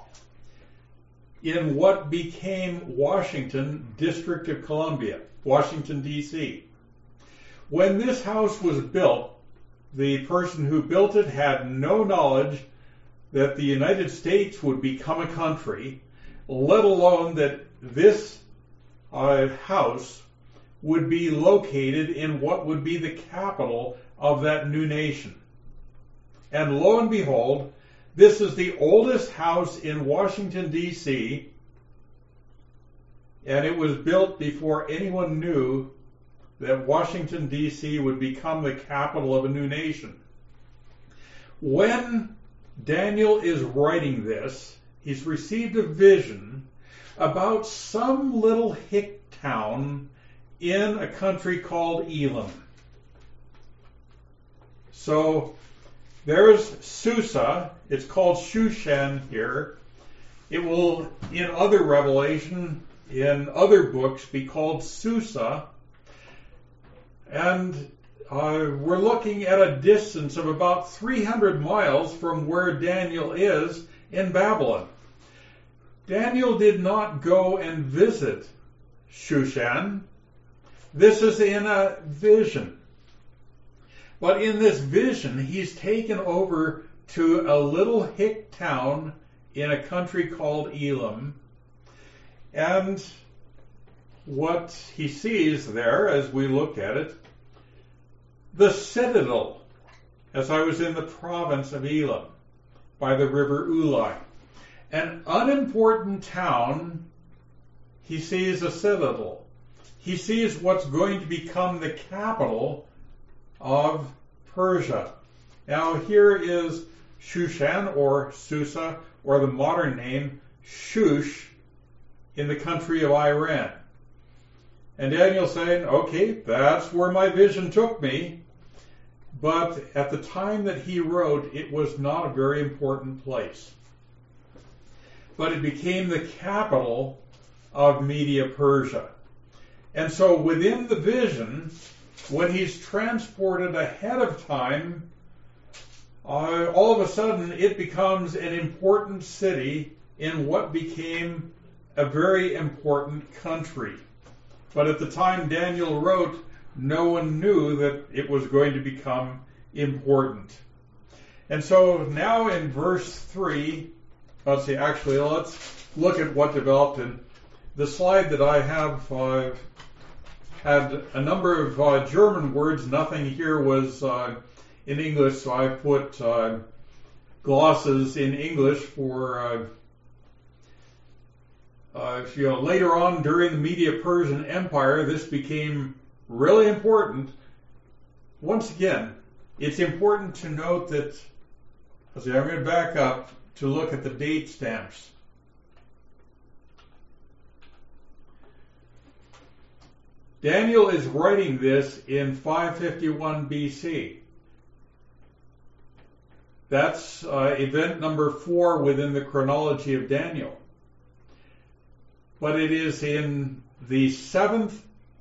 S1: in what became Washington, District of Columbia, Washington, D.C. When this house was built, the person who built it had no knowledge that the United States would become a country, let alone that this house would be located in what would be the capital of that new nation. And lo and behold, this is the oldest house in Washington, D.C., and it was built before anyone knew that Washington, D.C. would become the capital of a new nation. When Daniel is writing this, he's received a vision about some little hick town in a country called Elam. So There's Susa. It's called Shushan here. It will, in other revelation, in other books, be called Susa. And we're looking at a distance of about 300 miles from where Daniel is in Babylon. Daniel did not go and visit Shushan. This is in a vision. But in this vision, he's taken over to a little hick town in a country called Elam. And what he sees there, as we look at it, the citadel, as I was in the province of Elam, by the river Ulai. An unimportant town, he sees a citadel. He sees what's going to become the capital of Persia. Now here is Shushan, or Susa, or the modern name Shush, in the country of Iran. And Daniel's saying, okay, that's where my vision took me. But at the time that he wrote, it was not a very important place. But it became the capital of Media Persia. And so within the vision, when he's transported ahead of time, all of a sudden it becomes an important city in what became a very important country. But at the time Daniel wrote, no one knew that it was going to become important. And so now in verse 3, let's look at what developed. In the slide that I have had a number of German words. Nothing here was in English, so I put glosses in English for later on during the Medo-Persian Empire, this became really important. Once again, it's important to note that, I'm going to back up to look at the date stamps. Daniel is writing this in 551 BC. That's event number 4 within the chronology of Daniel. But it is in the 6th,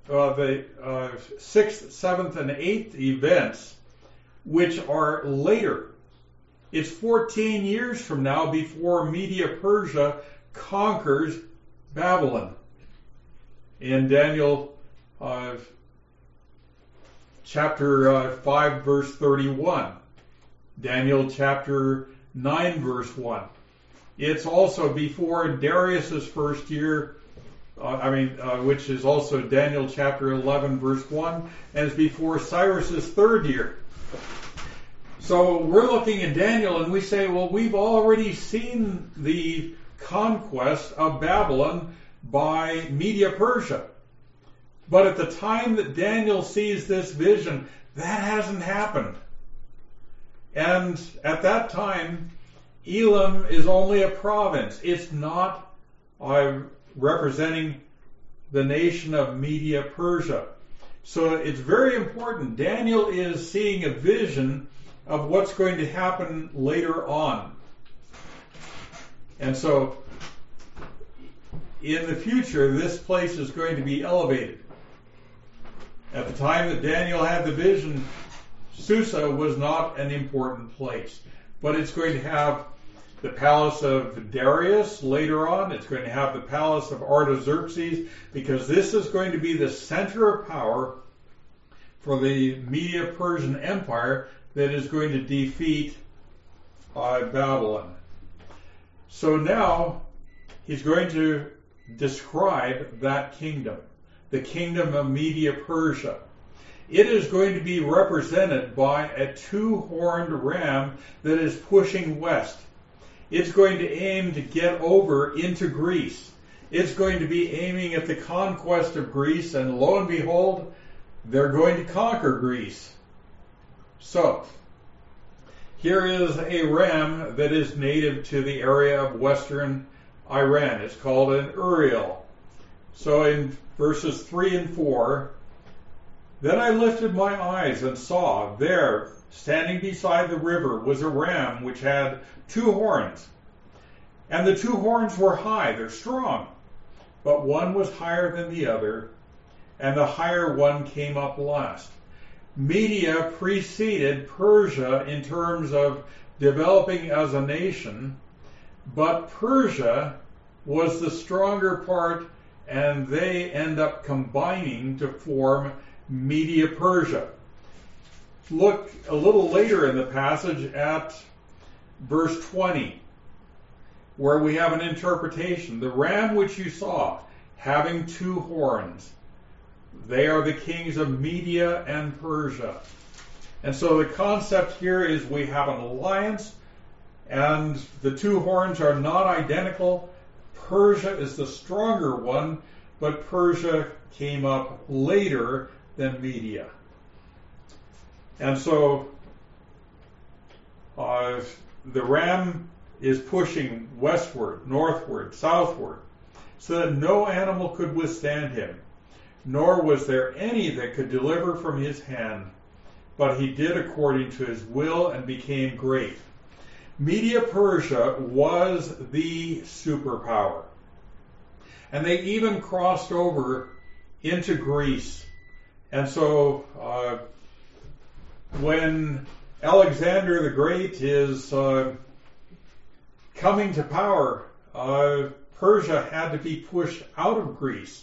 S1: 7th, and 8th events, which are later. It's 14 years from now before Media-Persia conquers Babylon. In Daniel chapter 5, verse 31. Daniel chapter 9, verse 1. It's also before Darius's first year, which is also Daniel chapter 11, verse 1, and it's before Cyrus's third year. So we're looking at Daniel and we say, well, we've already seen the conquest of Babylon by Media-Persia. But at the time that Daniel sees this vision, that hasn't happened. And at that time, Elam is only a province. It's not representing the nation of Media-Persia. So it's very important. Daniel is seeing a vision of what's going to happen later on. And so in the future, this place is going to be elevated. At the time that Daniel had the vision, Susa was not an important place. But it's going to have the palace of Darius later on. It's going to have the palace of Artaxerxes, because this is going to be the center of power for the Medo-Persian Empire that is going to defeat Babylon. So now he's going to describe that kingdom, the kingdom of Media-Persia. It is going to be represented by a 2-horned ram that is pushing west. It's going to aim to get over into Greece. It's going to be aiming at the conquest of Greece, and lo and behold, they're going to conquer Greece. So, here is a ram that is native to the area of western Iran. It's called an Uriel. So in verses 3 and 4, Then I lifted my eyes and saw there, standing beside the river, was a ram which had 2 horns. And the 2 horns were high, they're strong, but one was higher than the other, and the higher one came up last. Media preceded Persia in terms of developing as a nation, but Persia was the stronger part, and they end up combining to form Media Persia. Look a little later in the passage at verse 20, where we have an interpretation. The ram which you saw, having 2 horns, they are the kings of Media and Persia. And so the concept here is we have an alliance, and the 2 horns are not identical. Persia is the stronger one, but Persia came up later than Media. And so the ram is pushing westward, northward, southward, so that no animal could withstand him, nor was there any that could deliver from his hand. But he did according to his will and became great. Media Persia was the superpower. And they even crossed over into Greece. And so when Alexander the Great is coming to power, Persia had to be pushed out of Greece.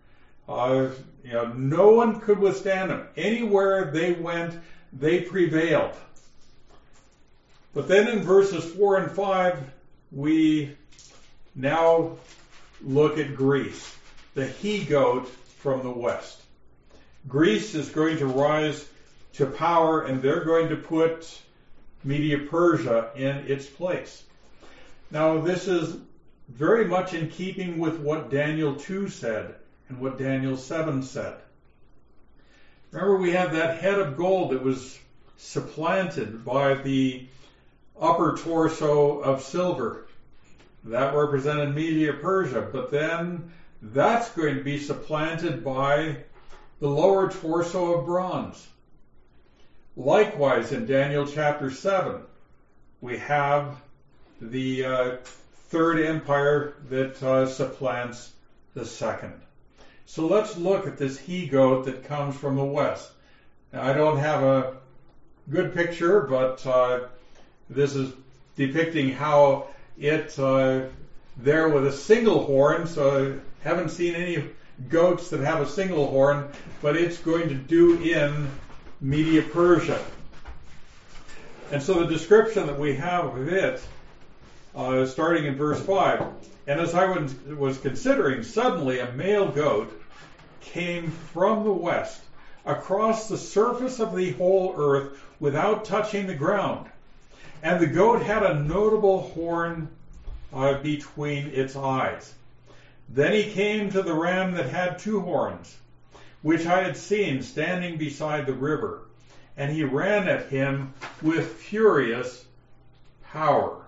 S1: No one could withstand them. Anywhere they went, they prevailed. But then in verses 4 and 5, we now look at Greece, the he-goat from the west. Greece is going to rise to power, and they're going to put Media Persia in its place. Now, this is very much in keeping with what Daniel 2 said and what Daniel 7 said. Remember, we had that head of gold that was supplanted by the upper torso of silver. That represented Media Persia, but then that's going to be supplanted by the lower torso of bronze. Likewise, in Daniel chapter 7, we have the third empire that supplants the second. So let's look at this he-goat that comes from the west. Now, I don't have a good picture, but this is depicting how it there with a single horn, so I haven't seen any goats that have a single horn, but it's going to do in Media Persia. And so the description that we have of it, starting in verse 5, and as I was considering, suddenly a male goat came from the west across the surface of the whole earth without touching the ground. And the goat had a notable horn between its eyes. Then he came to the ram that had 2 horns, which I had seen standing beside the river, and he ran at him with furious power.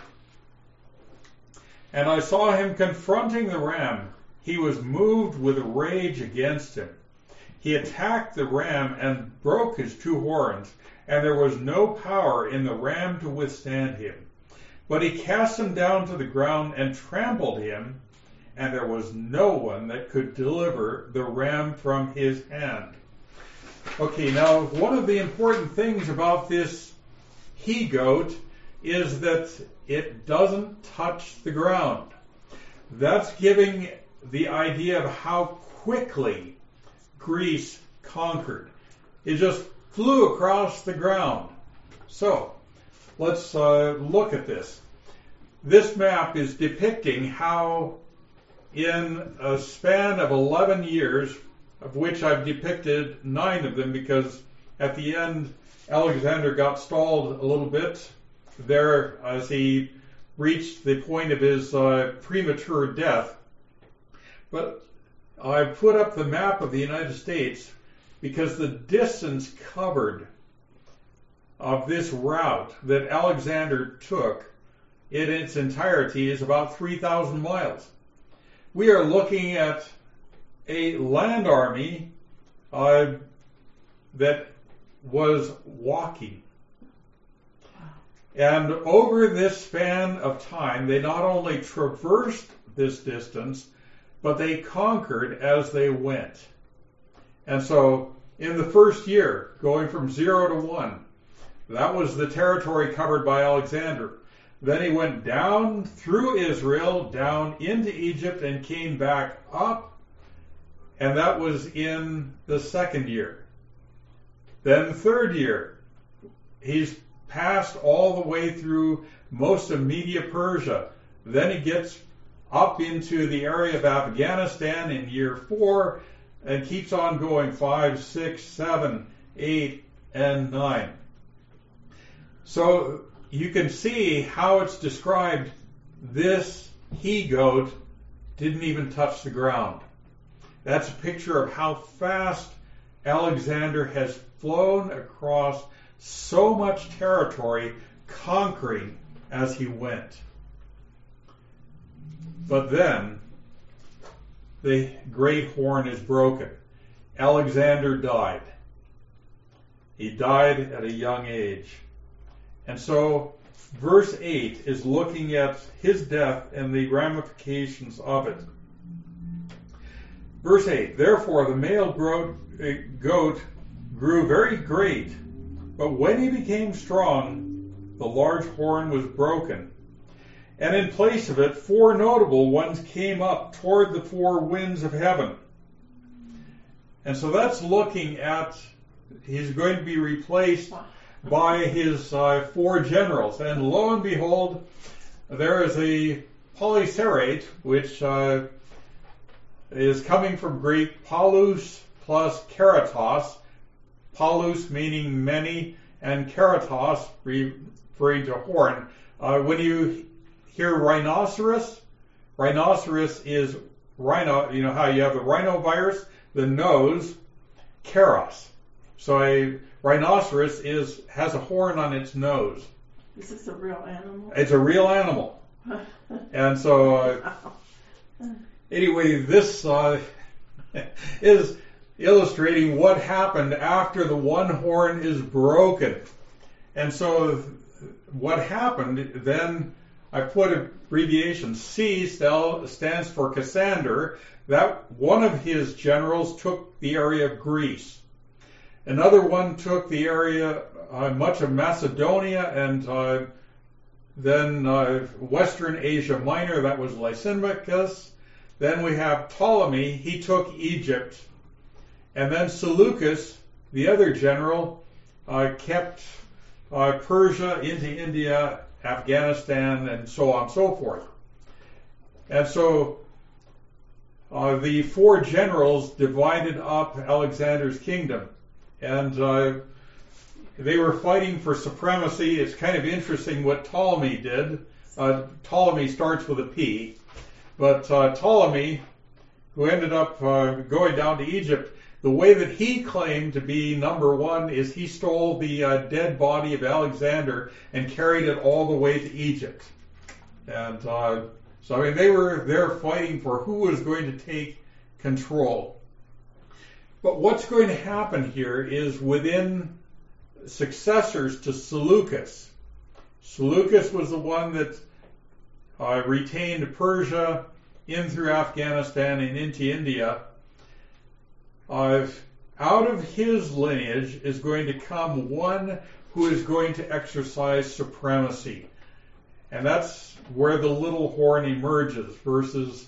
S1: And I saw him confronting the ram. He was moved with rage against him. He attacked the ram and broke his 2 horns, and there was no power in the ram to withstand him. But he cast him down to the ground and trampled him, and there was no one that could deliver the ram from his hand. Okay, now one of the important things about this he-goat is that it doesn't touch the ground. That's giving the idea of how quickly Greece conquered. It just flew across the ground. So, let's look at this. This map is depicting how in a span of 11 years, of which I've depicted 9 of them because at the end Alexander got stalled a little bit there as he reached the point of his premature death. But I put up the map of the United States because the distance covered of this route that Alexander took in its entirety is about 3,000 miles. We are looking at a land army that was walking. And over this span of time, they not only traversed this distance, but they conquered as they went. And so, in the first year, going from 0 to 1, that was the territory covered by Alexander. Then he went down through Israel, down into Egypt, and came back up, and that was in the second year. Then the third year, he's passed all the way through most of Media Persia. Then he gets up into the area of Afghanistan in year 4 and keeps on going 5, 6, 7, 8, and 9. So you can see how it's described. This he-goat didn't even touch the ground. That's a picture of how fast Alexander has flown across so much territory, conquering as he went. But then the great horn is broken. Alexander died. He died at a young age. And so verse 8 is looking at his death and the ramifications of it. Verse 8, therefore the male goat grew very great, but when he became strong, the large horn was broken. And in place of it, 4 notable ones came up toward the 4 winds of heaven. And so that's looking at, he's going to be replaced by his 4 generals. And lo and behold, there is a polycerate, which is coming from Greek, palus plus keratos. Palus meaning many, and keratos referring to horn. When you hear rhinoceros, rhinoceros is rhino, you know how you have the rhinovirus, the nose, keros. So a rhinoceros has a horn on its nose.
S3: Is this a real animal?
S1: It's a real animal. And so, anyway, this is illustrating what happened after the one horn is broken. And so what happened, then I put abbreviation C stands for Cassander. That one of his generals took the area of Greece. Another one took the area, much of Macedonia, and then Western Asia Minor, that was Lysimachus. Then we have Ptolemy, he took Egypt. And then Seleucus, the other general, kept Persia into India, Afghanistan, and so on and so forth. And so the 4 generals divided up Alexander's kingdom. And they were fighting for supremacy. It's kind of interesting what Ptolemy did. Ptolemy starts with a P. But Ptolemy, who ended up going down to Egypt, the way that he claimed to be number 1 is he stole the dead body of Alexander and carried it all the way to Egypt. And so, I mean, they were there fighting for who was going to take control. But what's going to happen here is within successors to Seleucus. Seleucus was the one that retained Persia in through Afghanistan and into India. Out of his lineage is going to come one who is going to exercise supremacy. And that's where the little horn emerges, verses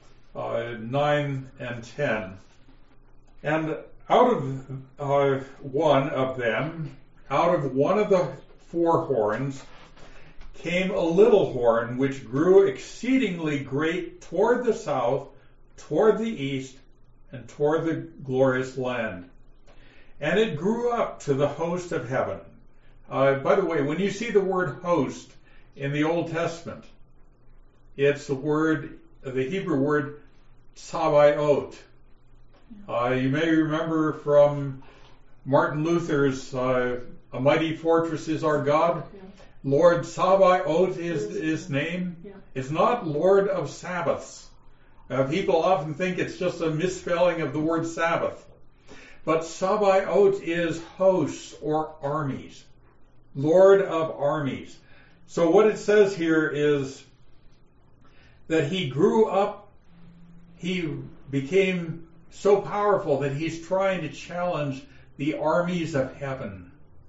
S1: 9 and 10. And out of one of them, out of one of the 4 horns, came a little horn which grew exceedingly great toward the south, toward the east, and toward the glorious land. And it grew up to the host of heaven. By the way, when you see the word host in the Old Testament, it's the Hebrew word Sabaoth. You may remember from Martin Luther's A Mighty Fortress is Our God.
S3: Yeah.
S1: Lord Sabaoth is his name.
S3: Yeah.
S1: It's not Lord of Sabbaths. People often think it's just a misspelling of the word Sabbath. But Sabaoth is hosts or armies, Lord of armies. So what it says here is that he grew up, he became so powerful that he's trying to challenge the armies of heaven.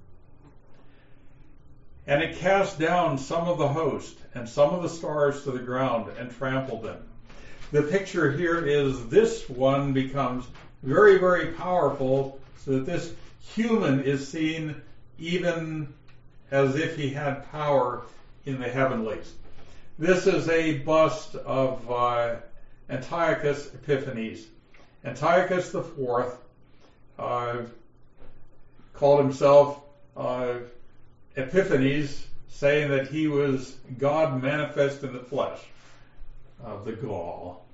S1: And it cast down some of the host and some of the stars to the ground and trampled them. The picture here is this one becomes very, very powerful, so that this human is seen even as if he had power in the heavenlies. This is a bust of Antiochus Epiphanes. Antiochus IV called himself Epiphanes, saying that he was God manifest in the flesh of the Gaul.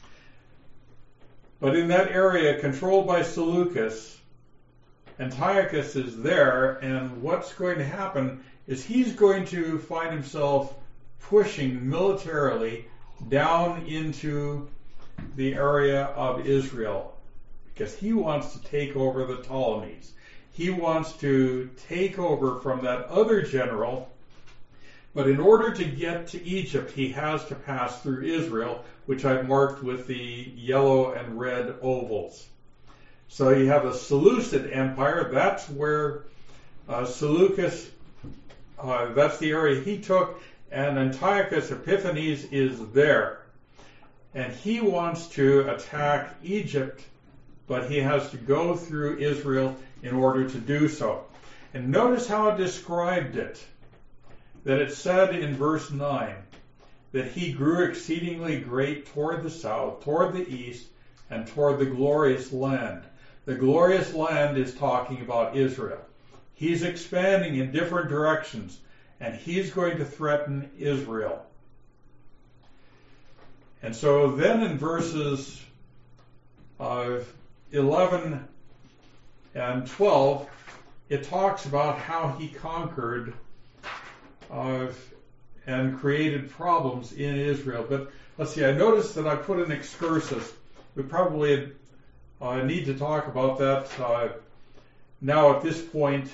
S1: But in that area controlled by Seleucus, Antiochus is there, and what's going to happen is he's going to find himself pushing militarily down into the area of Israel, because he wants to take over the Ptolemies. He wants to take over from that other general, but in order to get to Egypt, he has to pass through Israel, which I've marked with the yellow and red ovals. So you have the Seleucid Empire. That's where Seleucus, that's the area he took, and Antiochus Epiphanes is there. And he wants to attack Egypt, but he has to go through Israel in order to do so. And notice how it described it. That it said in verse 9 that he grew exceedingly great toward the south, toward the east, and toward the glorious land. The glorious land is talking about Israel. He's expanding in different directions, and he's going to threaten Israel. And so then in verses 11 and 12, it talks about how he conquered and created problems in Israel. But let's see, I noticed that I put an excursus. We probably need to talk about that now at this point.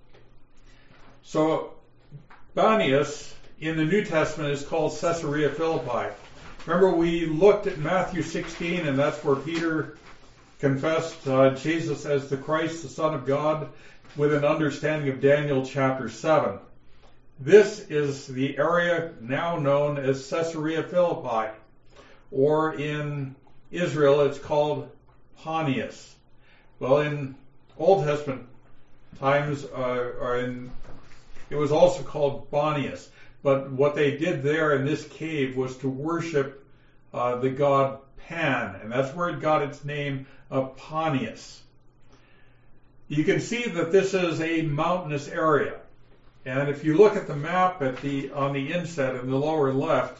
S1: So Banias in the New Testament is called Caesarea Philippi. Remember, we looked at Matthew 16, and that's where Peter confessed Jesus as the Christ, the Son of God, with an understanding of Daniel chapter 7. This is the area now known as Caesarea Philippi, or in Israel it's called Panias. Well, in Old Testament times, it was also called Banias. But what they did there in this cave was to worship the god Pan, and that's where it got its name of Panias. You can see that this is a mountainous area. And if you look at the map on the inset in the lower left,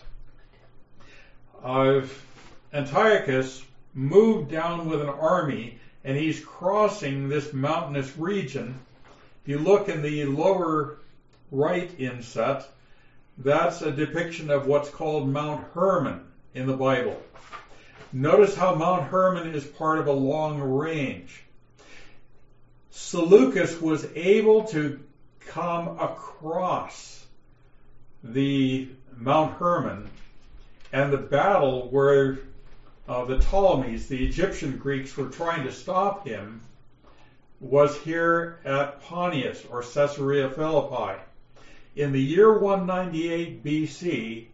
S1: Antiochus moved down with an army, and he's crossing this mountainous region. If you look in the lower right inset, that's a depiction of what's called Mount Hermon in the Bible. Notice how Mount Hermon is part of a long range. Seleucus was able to come across the Mount Hermon, and the battle where the Ptolemies, the Egyptian Greeks, were trying to stop him was here at Panias, or Caesarea Philippi. In the year 198 BC,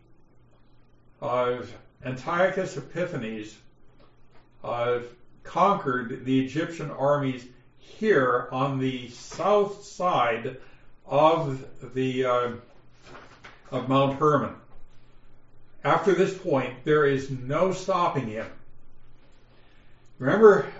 S1: Antiochus Epiphanes conquered the Egyptian armies here on the south side of Mount Hermon. After this point, there is no stopping him. Remember,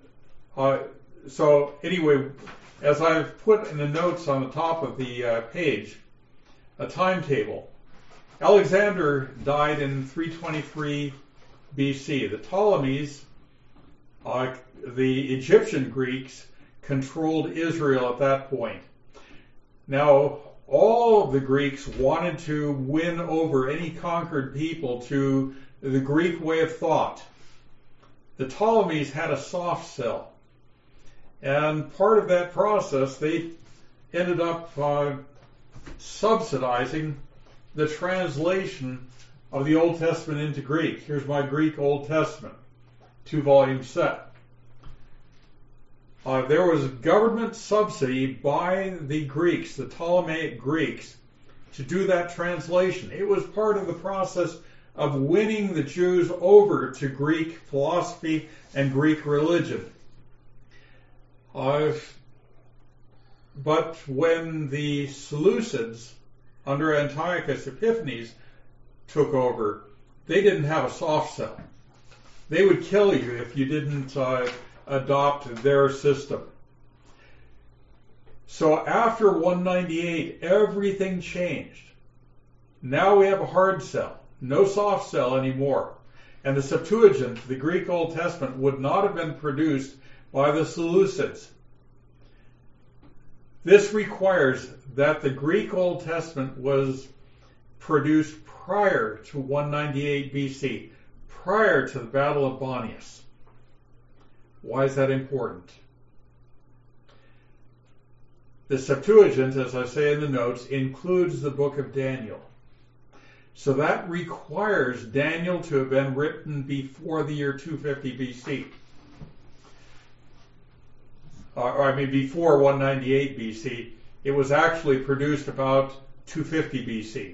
S1: so anyway, as I've put in the notes on the top of the page, a timetable. Alexander died in 323 BC. The Ptolemies, the Egyptian Greeks, controlled Israel at that point. Now, all of the Greeks wanted to win over any conquered people to the Greek way of thought. The Ptolemies had a soft sell. And part of that process, they ended up subsidizing the translation of the Old Testament into Greek. Here's my Greek Old Testament, 2-volume set. There was government subsidy by the Greeks, the Ptolemaic Greeks, to do that translation. It was part of the process of winning the Jews over to Greek philosophy and Greek religion. But when the Seleucids, under Antiochus Epiphanes, took over, they didn't have a soft sell. They would kill you if you didn't adopt their system. So after 198, everything changed. Now we have a hard sell, no soft sell anymore. And the Septuagint, the Greek Old Testament, would not have been produced by the Seleucids. This requires that the Greek Old Testament was produced prior to 198 BC, prior to the Battle of Bonius. Why is that important? The Septuagint, as I say in the notes, includes the book of Daniel. So that requires Daniel to have been written before the year 250 BC. Before 198 BC. It was actually produced about 250 BC.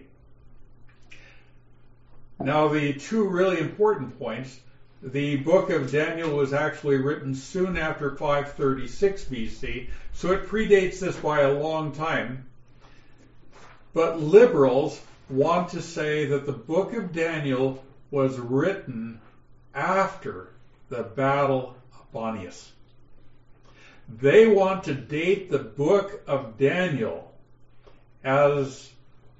S1: Now, the two really important points. The book of Daniel was actually written soon after 536 BC, so it predates this by a long time. But liberals want to say that the book of Daniel was written after the Battle of Bonius. They want to date the book of Daniel as,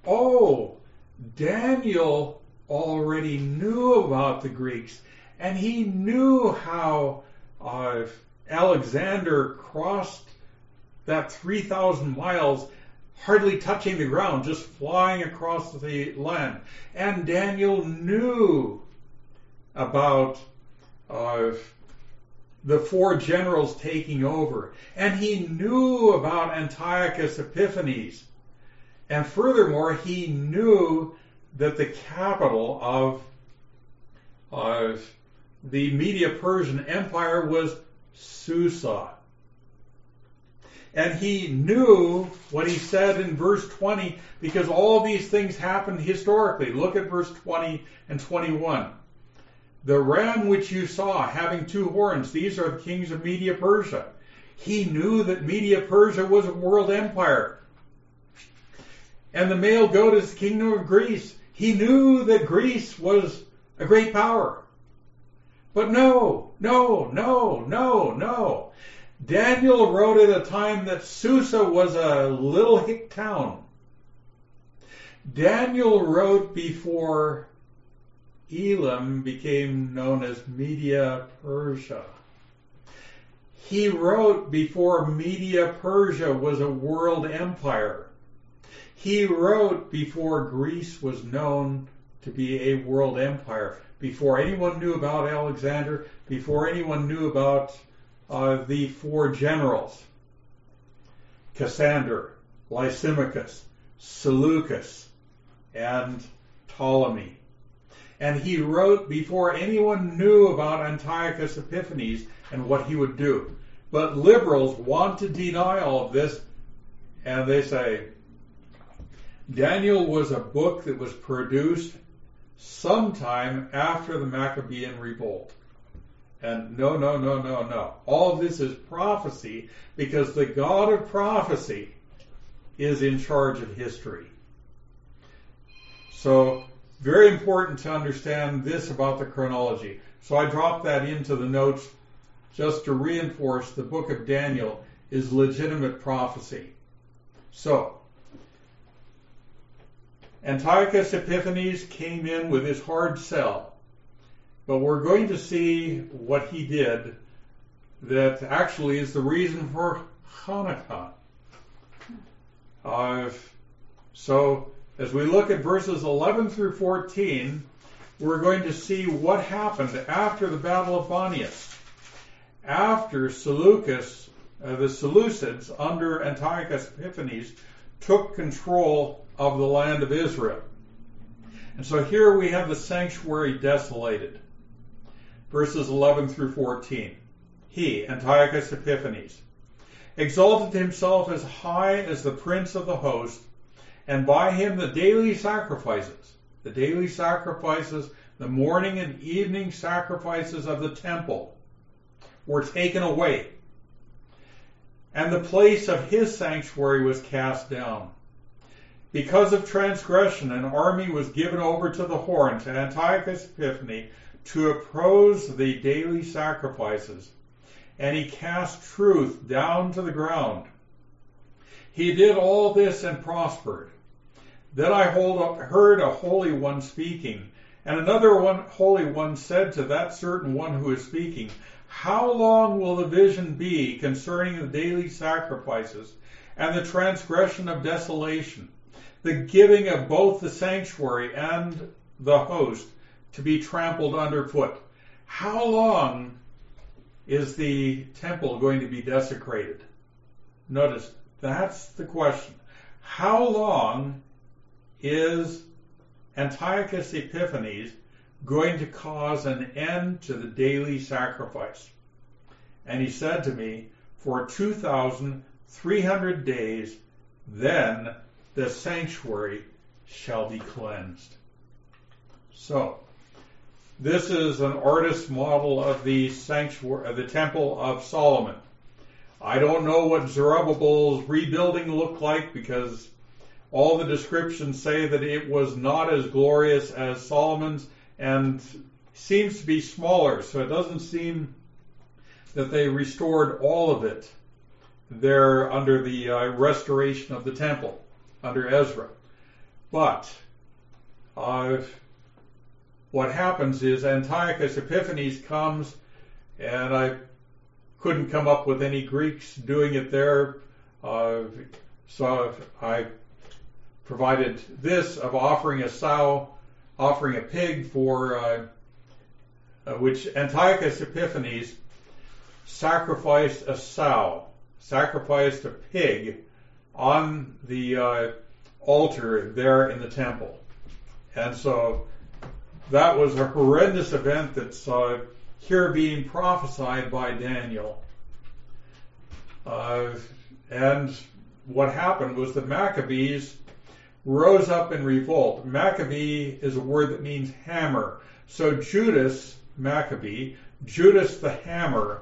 S1: Daniel already knew about the Greeks. And he knew how Alexander crossed that 3,000 miles, hardly touching the ground, just flying across the land. And Daniel knew about the 4 generals taking over. And he knew about Antiochus Epiphanes. And furthermore, he knew that the capital of the Medo-Persian Empire was Susa. And he knew what he said in verse 20, because all these things happened historically. Look at verse 20 and 21. The ram which you saw having 2 horns, these are the kings of Medo-Persia. He knew that Medo-Persia was a world empire. And the male goat is the kingdom of Greece. He knew that Greece was a great power. But no. Daniel wrote at a time that Susa was a little hick town. Daniel wrote before Elam became known as Medo-Persia. He wrote before Medo-Persia was a world empire. He wrote before Greece was known to be a world empire. Before anyone knew about Alexander, before anyone knew about the 4 generals, Cassander, Lysimachus, Seleucus, and Ptolemy. And he wrote before anyone knew about Antiochus Epiphanes and what he would do. But liberals want to deny all of this, and they say, Daniel was a book that was produced sometime after the Maccabean revolt. And no. All of this is prophecy, because the God of prophecy is in charge of history. So, very important to understand this about the chronology. So I dropped that into the notes just to reinforce the book of Daniel is legitimate prophecy. So, Antiochus Epiphanes came in with his hard sell. But we're going to see what he did that actually is the reason for Hanukkah. So, as we look at verses 11 through 14, we're going to see what happened after the Battle of Bonius. After Seleucus the Seleucids under Antiochus Epiphanes took control of the land of Israel. And so here we have the sanctuary desolated. Verses 11 through 14. He, Antiochus Epiphanes, exalted himself as high as the prince of the host, and by him the daily sacrifices, the morning and evening sacrifices of the temple, were taken away, and the place of his sanctuary was cast down. Because of transgression, an army was given over to the horn, to Antiochus Epiphanes, to oppose the daily sacrifices, and he cast truth down to the ground. He did all this and prospered. Then I heard a holy one speaking, and another holy one said to that certain one who is speaking, how long will the vision be concerning the daily sacrifices and the transgression of desolation, the giving of both the sanctuary and the host to be trampled underfoot? How long is the temple going to be desecrated? Notice, that's the question. How long is Antiochus Epiphanes going to cause an end to the daily sacrifice? And he said to me, for 2,300 days, then the sanctuary shall be cleansed. So, this is an artist's model of the sanctuary, of the Temple of Solomon. I don't know what Zerubbabel's rebuilding looked like, because all the descriptions say that it was not as glorious as Solomon's and seems to be smaller, so it doesn't seem that they restored all of it there under the restoration of the temple, under Ezra. But what happens is Antiochus Epiphanes comes, and I couldn't come up with any Greeks doing it there, so I provided this of offering a sow, offering a pig for which Antiochus Epiphanes sacrificed a sow, sacrificed a pig on the altar there in the temple. And so that was a horrendous event that's here being prophesied by Daniel. And what happened was the Maccabees rose up in revolt. Maccabee is a word that means hammer. So Judas Maccabee, Judas the Hammer,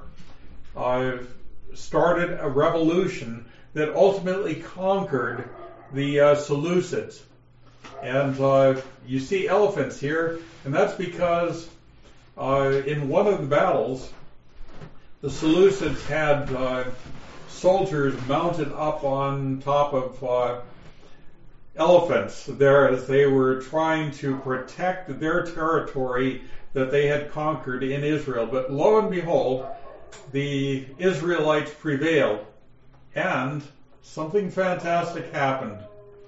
S1: started a revolution that ultimately conquered the Seleucids. And you see elephants here, and that's because in one of the battles, the Seleucids had soldiers mounted up on top of elephants there as they were trying to protect their territory that they had conquered in Israel. But lo and behold, the Israelites prevailed, and something fantastic happened.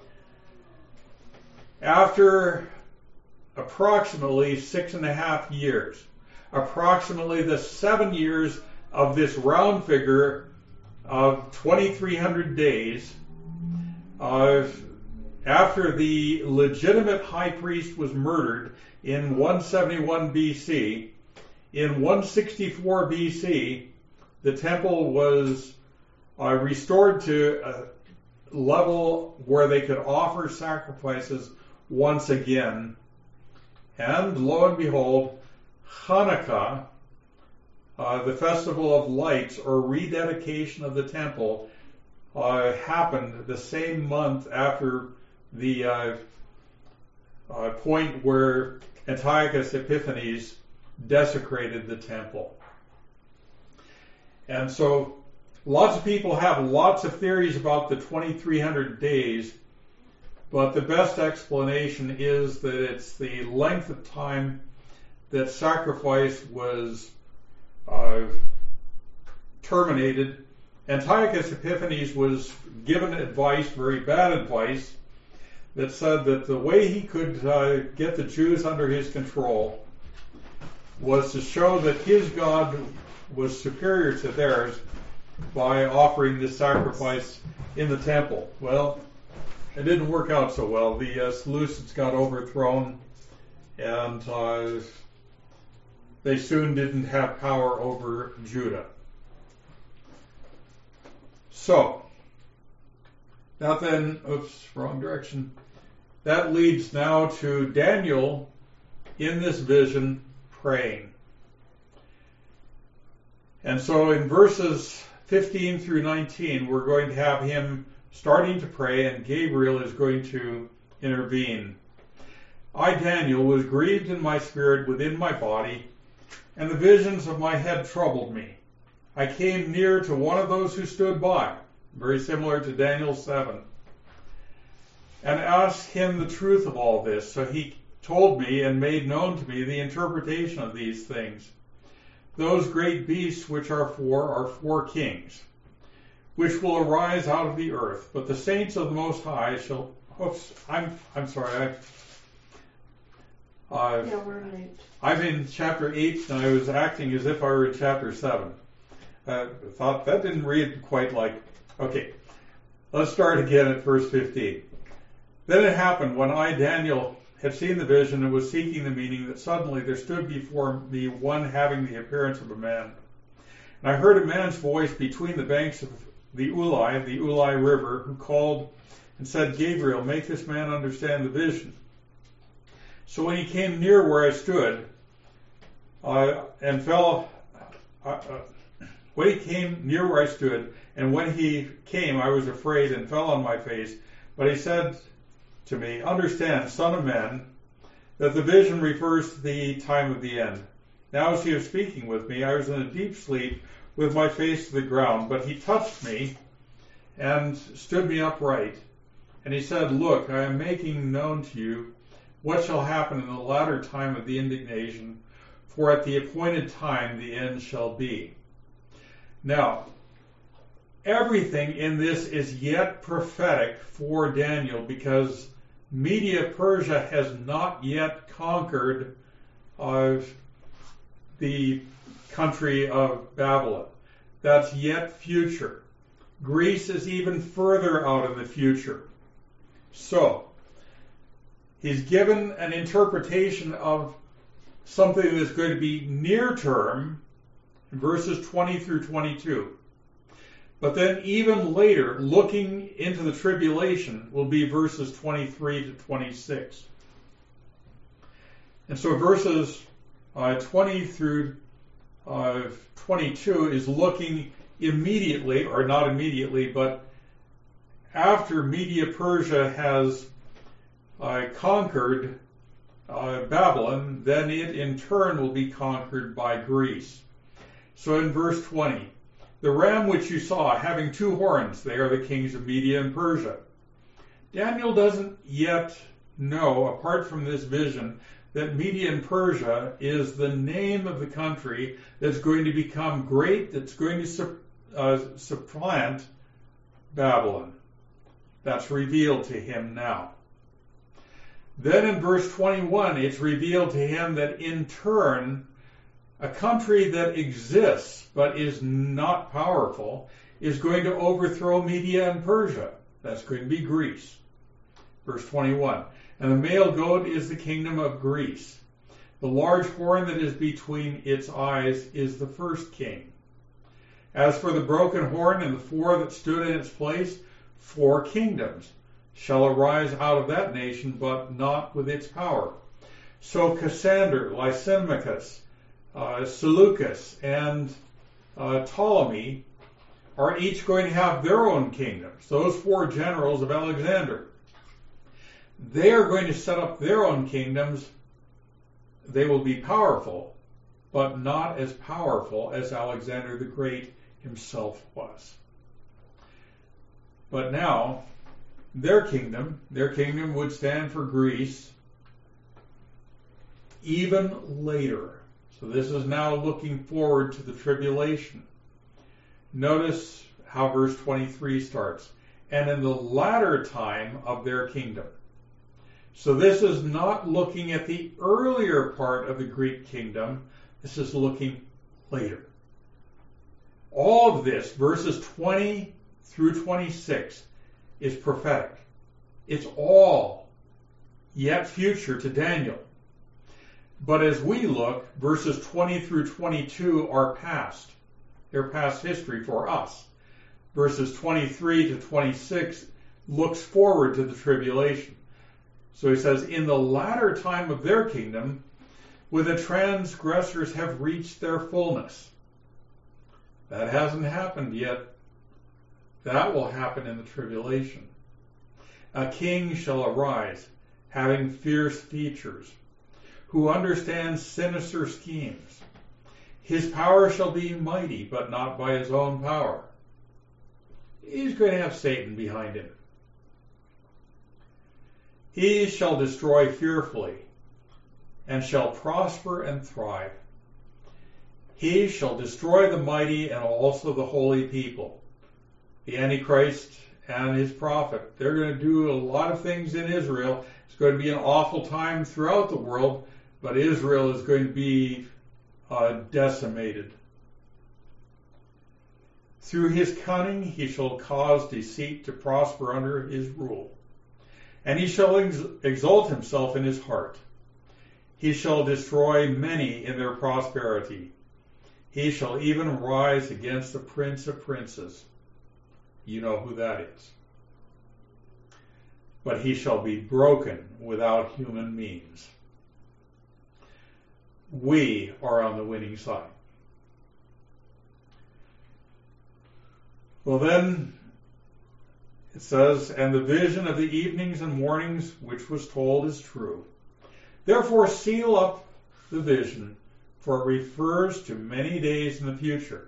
S1: After approximately 6.5 years, approximately the 7 years of this round figure of 2,300 days, after the legitimate high priest was murdered in 171 BC, in 164 BC, the temple was restored to a level where they could offer sacrifices once again. And lo and behold, Hanukkah, the festival of lights or rededication of the temple, happened the same month after the point where Antiochus Epiphanes desecrated the temple. And so lots of people have lots of theories about the 2,300 days, but the best explanation is that it's the length of time that sacrifice was terminated. Antiochus Epiphanes was given advice, very bad advice, that said that the way he could get the Jews under his control was to show that his God was superior to theirs by offering this sacrifice in the temple. Well, it didn't work out so well. The Seleucids got overthrown, and they soon didn't have power over Judah. So, that then, wrong direction. That leads now to Daniel in this vision praying. And so in verses 15 through 19, we're going to have him starting to pray, and Gabriel is going to intervene. I, Daniel, was grieved in my spirit within my body, and the visions of my head troubled me. I came near to one of those who stood by, very similar to Daniel 7, and asked him the truth of all this. So he told me and made known to me the interpretation of these things. Those great beasts which are four kings, which will arise out of the earth. But the saints of the Most High shall... I'm sorry.
S3: Yeah, we're in 8.
S1: I'm in chapter 8, and I was acting as if I were in chapter 7. I thought that didn't read quite like... Okay, let's start again at verse 15. Then it happened, when I, Daniel, had seen the vision and was seeking the meaning, that suddenly there stood before me one having the appearance of a man. And I heard a man's voice between the banks of the Ulai River, who called and said, Gabriel, make this man understand the vision. So when he came near where I stood, and when he came, I was afraid and fell on my face. But he said to me, understand, son of man, that the vision refers to the time of the end. Now as he was speaking with me, I was in a deep sleep with my face to the ground, but he touched me and stood me upright. And he said, look, I am making known to you what shall happen in the latter time of the indignation, for at the appointed time the end shall be. Now, everything in this is yet prophetic for Daniel, because Media-Persia has not yet conquered the country of Babylon. That's yet future. Greece is even further out in the future. So, he's given an interpretation of something that's going to be near term, verses 20 through 22. But then even later, looking into the tribulation, will be verses 23 to 26. And so verses 20 through 22 is looking immediately, or not immediately, but after Media-Persia has conquered Babylon, then it in turn will be conquered by Greece. So in verse 20, the ram which you saw having 2 horns, they are the kings of Media and Persia. Daniel doesn't yet know, apart from this vision, that Media and Persia is the name of the country that's going to become great, that's going to supplant Babylon. That's revealed to him now. Then in verse 21, it's revealed to him that in turn, a country that exists but is not powerful is going to overthrow Media and Persia. That's going to be Greece. Verse 21. And the male goat is the kingdom of Greece. The large horn that is between its eyes is the first king. As for the broken horn and the 4 that stood in its place, 4 kingdoms shall arise out of that nation, but not with its power. So Cassander, Lysimachus, Seleucus, and Ptolemy are each going to have their own kingdoms. Those 4 generals of Alexander. They are going to set up their own kingdoms. They will be powerful, but not as powerful as Alexander the Great himself was. But now, their kingdom would stand for Greece even later. So this is now looking forward to the tribulation. Notice how verse 23 starts. And in the latter time of their kingdom. So this is not looking at the earlier part of the Greek kingdom. This is looking later. All of this, verses 20 through 26, is prophetic. It's all yet future to Daniel. But as we look, verses 20 through 22 are past. They're past history for us. Verses 23 to 26 looks forward to the tribulation. So he says, in the latter time of their kingdom, when the transgressors have reached their fullness. That hasn't happened yet. That will happen in the tribulation. A king shall arise, having fierce features, who understands sinister schemes. His power shall be mighty, but not by his own power. He's going to have Satan behind him. He shall destroy fearfully, and shall prosper and thrive. He shall destroy the mighty and also the holy people. The Antichrist and his prophet, they're going to do a lot of things in Israel. It's going to be an awful time throughout the world, but Israel is going to be decimated. Through his cunning he shall cause deceit to prosper under his rule, and he shall exalt himself in his heart. He shall destroy many in their prosperity. He shall even rise against the prince of princes. You know who that is. But he shall be broken without human means. We are on the winning side. Well then, it says, and the vision of the evenings and mornings which was told is true. Therefore seal up the vision, for it refers to many days in the future.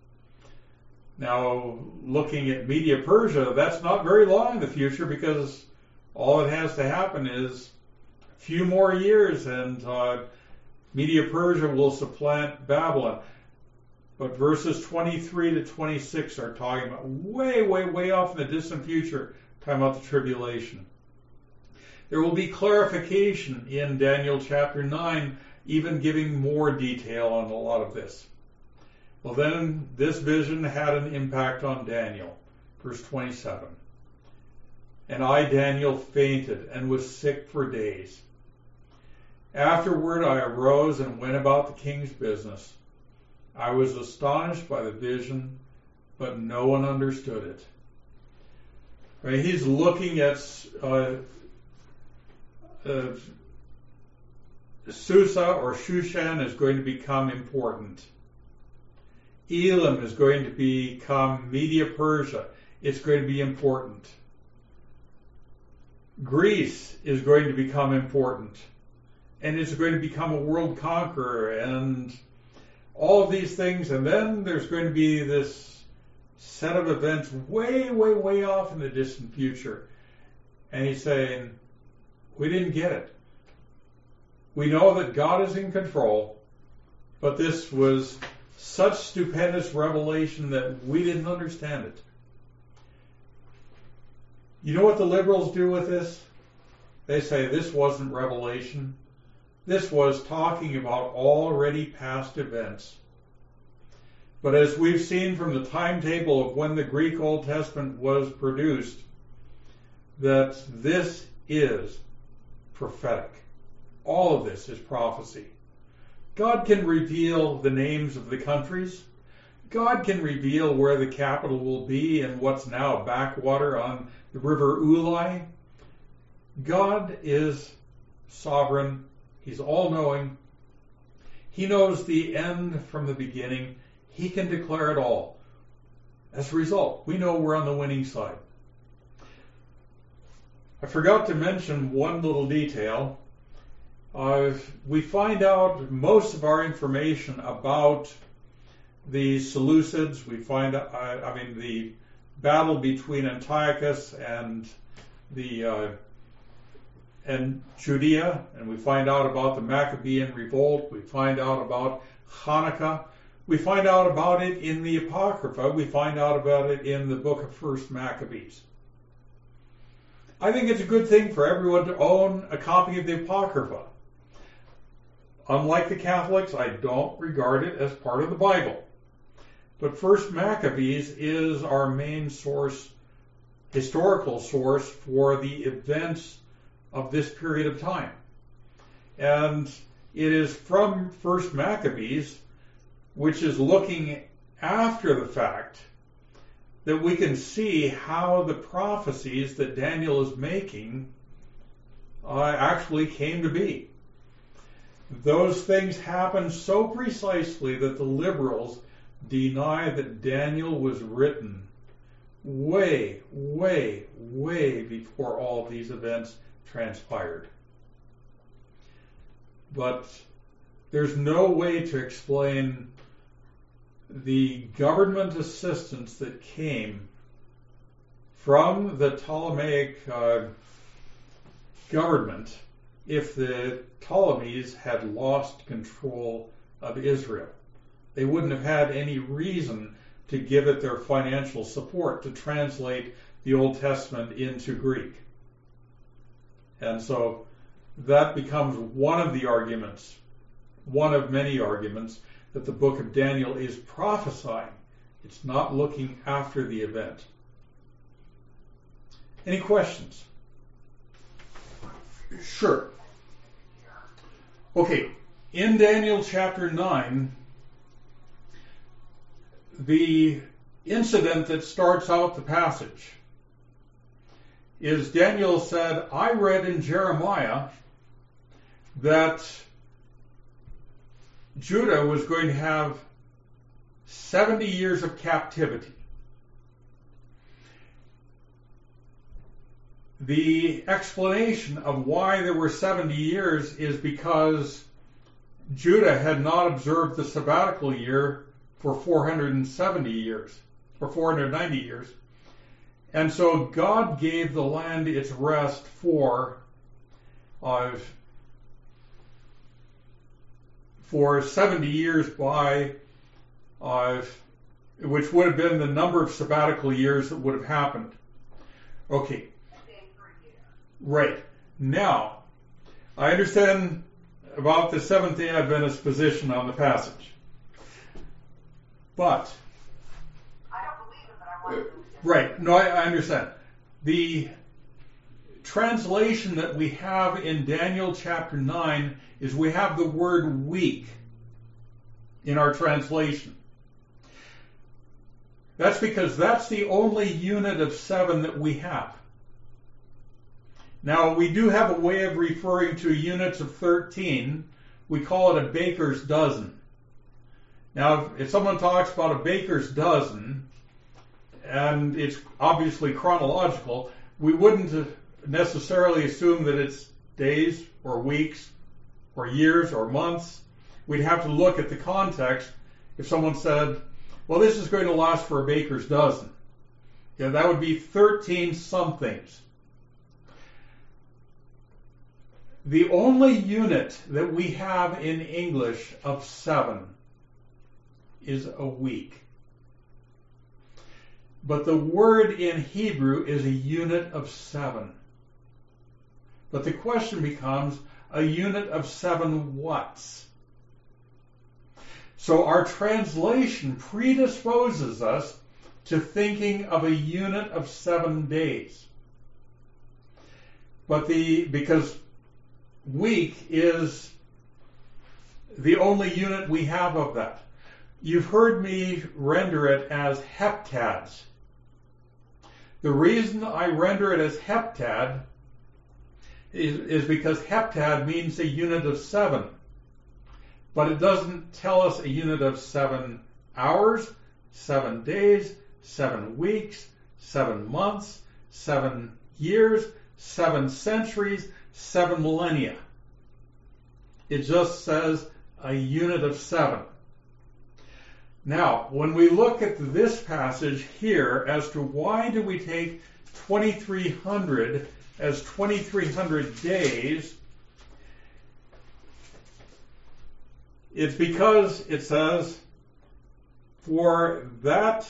S1: Now, looking at Media Persia, that's not very long in the future, because all that has to happen is a few more years and Media Persia will supplant Babylon. But verses 23 to 26 are talking about way, way, way off in the distant future, talking about the tribulation. There will be clarification in Daniel chapter 9, even giving more detail on a lot of this. Well, then this vision had an impact on Daniel. Verse 27. And I, Daniel, fainted and was sick for days. Afterward I arose and went about the king's business. I was astonished by the vision, but no one understood it. Right, he's looking at Susa or Shushan is going to become important. Elam is going to become Media Persia. It's going to be important. Greece is going to become important. And it's going to become a world conqueror and all of these things. And then there's going to be this set of events way, way, way off in the distant future. And he's saying, we didn't get it. We know that God is in control, but this was such stupendous revelation that we didn't understand it. You know what the liberals do with this? They say this wasn't revelation. This was talking about already past events. But as we've seen from the timetable of when the Greek Old Testament was produced, that this is prophetic. All of this is prophecy. God can reveal the names of the countries. God can reveal where the capital will be and what's now a backwater on the river Ulai. God is sovereign. He's all-knowing. He knows the end from the beginning. He can declare it all. As a result, we know we're on the winning side. I forgot to mention one little detail. We find out most of our information about the Seleucids. We find, the battle between Antiochus and Judea, and we find out about the Maccabean revolt. We find out about Hanukkah. We find out about it in the Apocrypha. We find out about it in the book of 1 Maccabees. I think it's a good thing for everyone to own a copy of the Apocrypha. Unlike the Catholics, I don't regard it as part of the Bible. But First Maccabees is our main source, historical source for the events of this period of time. And it is from First Maccabees, which is looking after the fact, that we can see how the prophecies that Daniel is making actually came to be. Those things happened so precisely that the liberals deny that Daniel was written way, way, way before all these events transpired. But there's no way to explain the government assistance that came from the Ptolemaic government if the Ptolemies had lost control of Israel. They wouldn't have had any reason to give it their financial support to translate the Old Testament into Greek. And so that becomes one of the arguments, one of many arguments, that the book of Daniel is prophesying. It's not looking after the event. Any questions? Sure. Okay, in Daniel chapter 9, the incident that starts out the passage is Daniel said, I read in Jeremiah that Judah was going to have 70 years of captivity. The explanation of why there were 70 years is because Judah had not observed the sabbatical year for 470 years, or 490 years. And so God gave the land its rest for 70 years by, which would have been the number of sabbatical years that would have happened. Okay. Right. Now, I understand about the Seventh-day Adventist position on the passage. But,
S5: I don't believe it, but I want to.
S1: Right. No, I understand. The translation that we have in Daniel chapter 9 is we have the word week in our translation. That's because that's the only unit of 7 that we have. Now, we do have a way of referring to units of 13. We call it a baker's dozen. Now, if someone talks about a baker's dozen, and it's obviously chronological, we wouldn't necessarily assume that it's days or weeks or years or months. We'd have to look at the context. If someone said, well, this is going to last for a baker's dozen, that would be 13 somethings. The only unit that we have in English of 7 is a week. But the word in Hebrew is a unit of 7. But the question becomes, a unit of 7 whats? So our translation predisposes us to thinking of a unit of 7 days. But because week is the only unit we have of that. You've heard me render it as heptads. The reason I render it as heptad is because heptad means a unit of 7. But it doesn't tell us a unit of 7 hours, 7 days, 7 weeks, 7 months, 7 years, 7 centuries, 7 millennia. It just says a unit of 7. Now, when we look at this passage here as to why do we take 2300 as 2300 days, it's because it says for that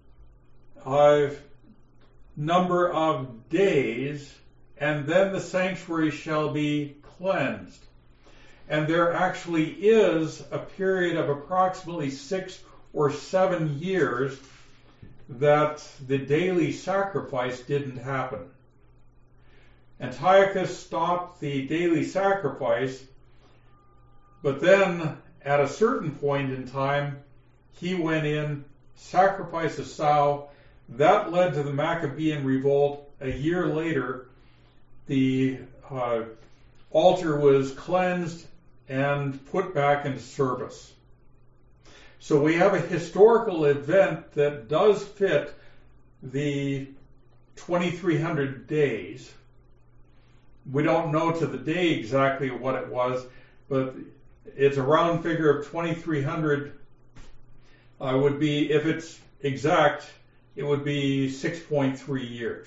S1: number of days, and then the sanctuary shall be cleansed. And there actually is a period of approximately 6 or 7 years that the daily sacrifice didn't happen. Antiochus stopped the daily sacrifice, but then at a certain point in time, he went in, sacrificed a sow. That led to the Maccabean revolt. A year later, the altar was cleansed and put back into service. So we have a historical event that does fit the 2300 days. We don't know to the day exactly what it was, but it's a round figure of 2300. Would be, if it's exact, it would be 6.3 years.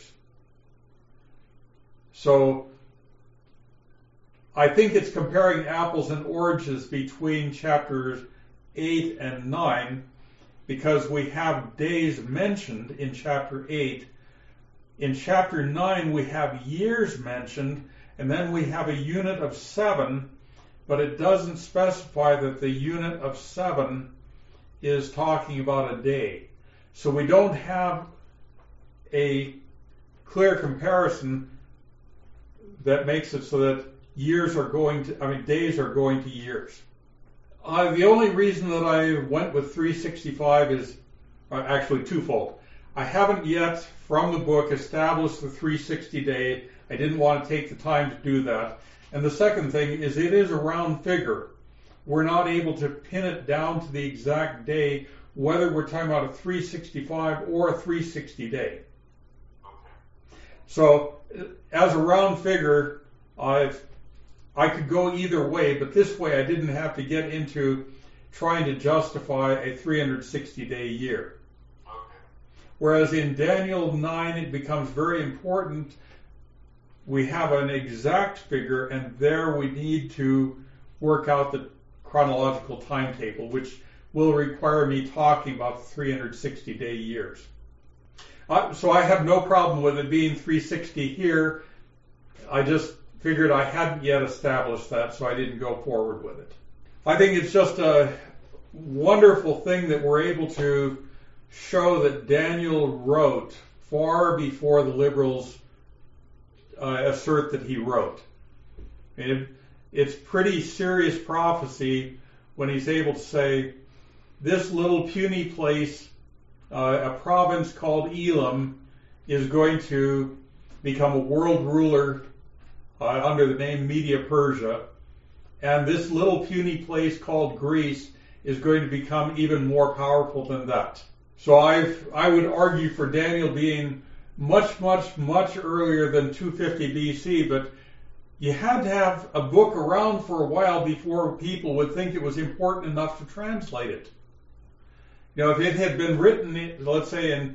S1: So I think it's comparing apples and oranges between chapters 8 and 9, because we have days mentioned in chapter 8. In chapter 9 we have years mentioned, and then we have a unit of 7, but it doesn't specify that the unit of 7 is talking about a day. So we don't have a clear comparison that makes it so that days are going to years. The only reason that I went with 365 is actually twofold. I haven't yet, from the book, established the 360 day. I didn't want to take the time to do that. And the second thing is it is a round figure. We're not able to pin it down to the exact day, whether we're talking about a 365 or a 360 day. So, as a round figure, I could go either way, but this way I didn't have to get into trying to justify a 360-day year.
S2: Okay.
S1: Whereas in Daniel 9, it becomes very important. We have an exact figure, and there we need to work out the chronological timetable, which will require me talking about 360-day years. So I have no problem with it being 360 here. I just figured I hadn't yet established that, so I didn't go forward with it. I think it's just a wonderful thing that we're able to show that Daniel wrote far before the liberals assert that he wrote. It's pretty serious prophecy when he's able to say, this little puny place, a province called Elam, is going to become a world ruler under the name Media-Persia, and this little puny place called Greece is going to become even more powerful than that. So I would argue for Daniel being much, much, much earlier than 250 BC, but you had to have a book around for a while before people would think it was important enough to translate it. You know, if it had been written, let's say in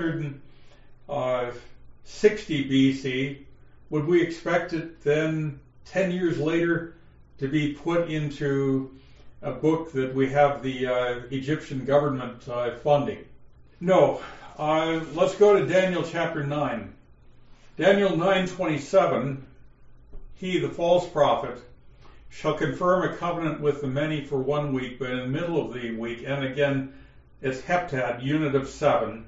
S1: 260 BC, would we expect it then 10 years later to be put into a book that we have the Egyptian government funding? No. Let's go to Daniel chapter 9. Daniel 9:27, he, the false prophet, shall confirm a covenant with the many for 1 week, but in the middle of the week, and again, it's heptad, unit of 7,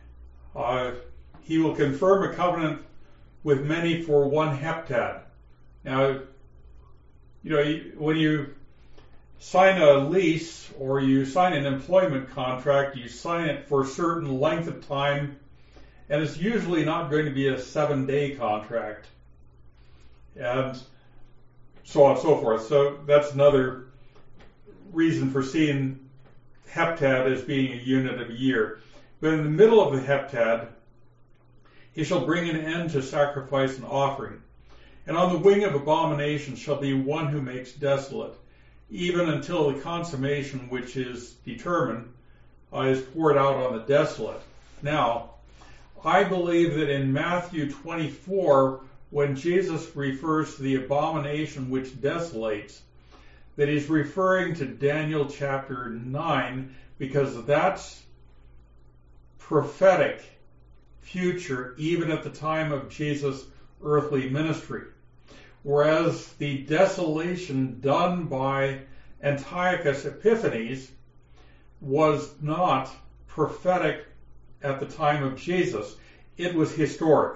S1: he will confirm a covenant with many for 1 heptad. Now, you know, when you sign a lease or you sign an employment contract, you sign it for a certain length of time, and it's usually not going to be a 7-day contract, and so on and so forth. So that's another reason for seeing heptad as being a unit of a year. But in the middle of the heptad, he shall bring an end to sacrifice and offering. And on the wing of abomination shall be one who makes desolate, even until the consummation which is determined is poured out on the desolate. Now, I believe that in Matthew 24, when Jesus refers to the abomination which desolates, that he's referring to Daniel chapter 9, because that's prophetic future even at the time of Jesus' earthly ministry. Whereas the desolation done by Antiochus Epiphanes was not prophetic at the time of Jesus. It was historic.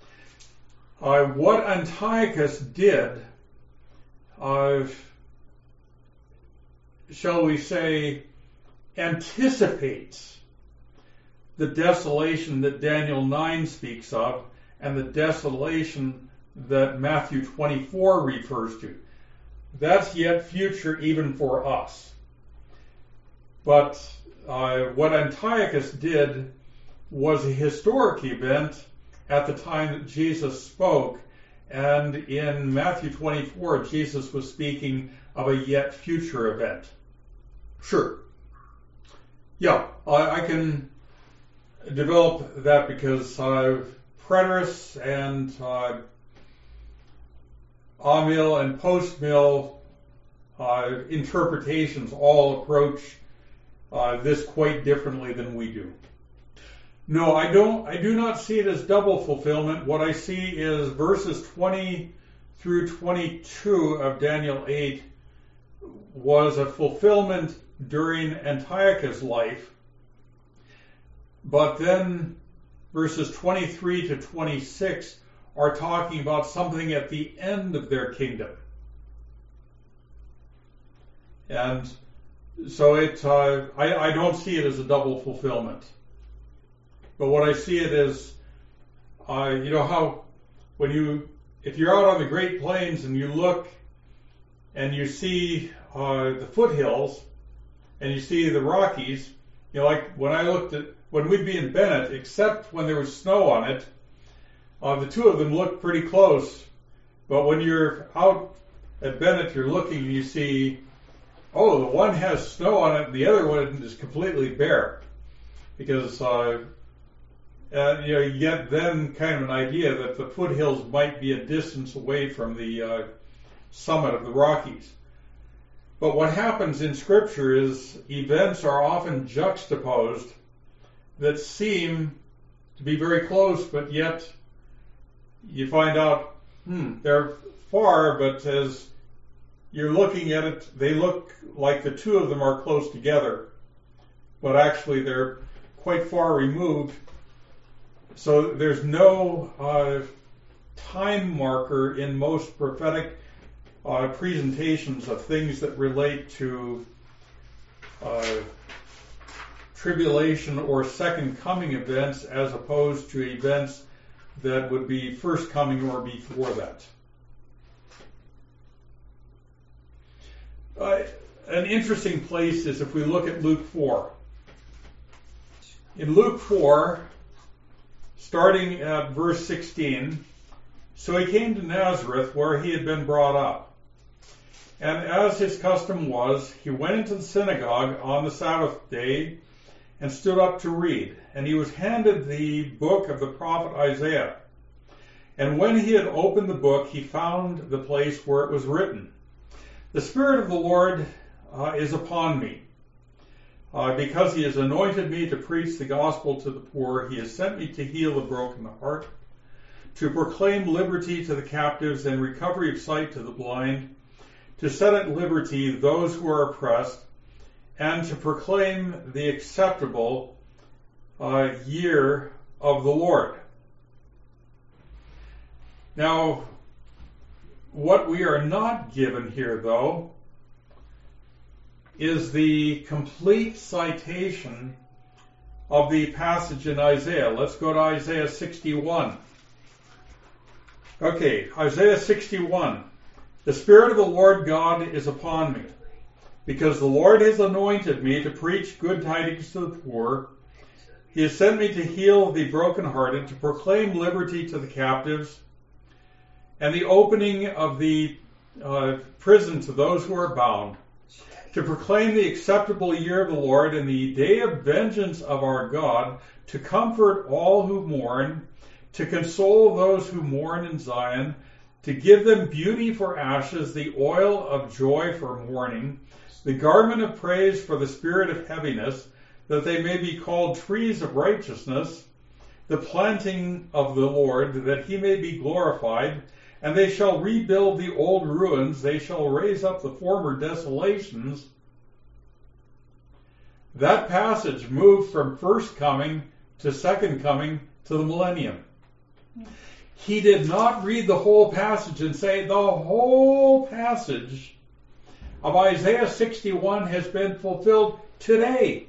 S1: What Antiochus did, shall we say, anticipates the desolation that Daniel 9 speaks of and the desolation that Matthew 24 refers to. That's yet future even for us. But what Antiochus did was a historic event at the time that Jesus spoke, and in Matthew 24, Jesus was speaking of a yet future event. Sure. Yeah, I can develop that because preterist and amill and post-mill interpretations all approach this quite differently than we do. No, I do not see it as double fulfillment. What I see is verses 20 through 22 of Daniel 8 was a fulfillment during Antiochus' life, but then verses 23 to 26 are talking about something at the end of their kingdom. And so I don't see it as a double fulfillment. But what I see it is, you know how if you're out on the Great Plains and you look and you see the foothills and you see the Rockies, you know, like when we'd be in Bennett, except when there was snow on it, the two of them look pretty close. But when you're out at Bennett, you're looking and you see, oh, the one has snow on it and the other one is completely bare. Because you get then kind of an idea that the foothills might be a distance away from the summit of the Rockies. But what happens in Scripture is events are often juxtaposed that seem to be very close, but yet you find out, they're far, but as you're looking at it, they look like the two of them are close together, but actually they're quite far removed. So there's no time marker in most prophetic presentations of things that relate to tribulation or second coming events as opposed to events that would be first coming or before that. An interesting place is if we look at Luke 4. In Luke 4, starting at verse 16, so he came to Nazareth where he had been brought up. And as his custom was, he went into the synagogue on the Sabbath day and stood up to read. And he was handed the book of the prophet Isaiah. And when he had opened the book, he found the place where it was written, "The Spirit of the Lord is upon me, because he has anointed me to preach the gospel to the poor. He has sent me to heal the broken heart, to proclaim liberty to the captives and recovery of sight to the blind, to set at liberty those who are oppressed, and to proclaim the acceptable year of the Lord." Now, what we are not given here, though, is the complete citation of the passage in Isaiah. Let's go to Isaiah 61. Okay, Isaiah 61. "The Spirit of the Lord God is upon me, because the Lord has anointed me to preach good tidings to the poor. He has sent me to heal the brokenhearted, to proclaim liberty to the captives, and the opening of the prison to those who are bound, to proclaim the acceptable year of the Lord and the day of vengeance of our God, to comfort all who mourn, to console those who mourn in Zion, to give them beauty for ashes, the oil of joy for mourning, the garment of praise for the spirit of heaviness, that they may be called trees of righteousness, the planting of the Lord, that he may be glorified. And they shall rebuild the old ruins, they shall raise up the former desolations. that passage moved from first coming to second coming to the millennium. He did not read the whole passage and say the whole passage of Isaiah 61 has been fulfilled today.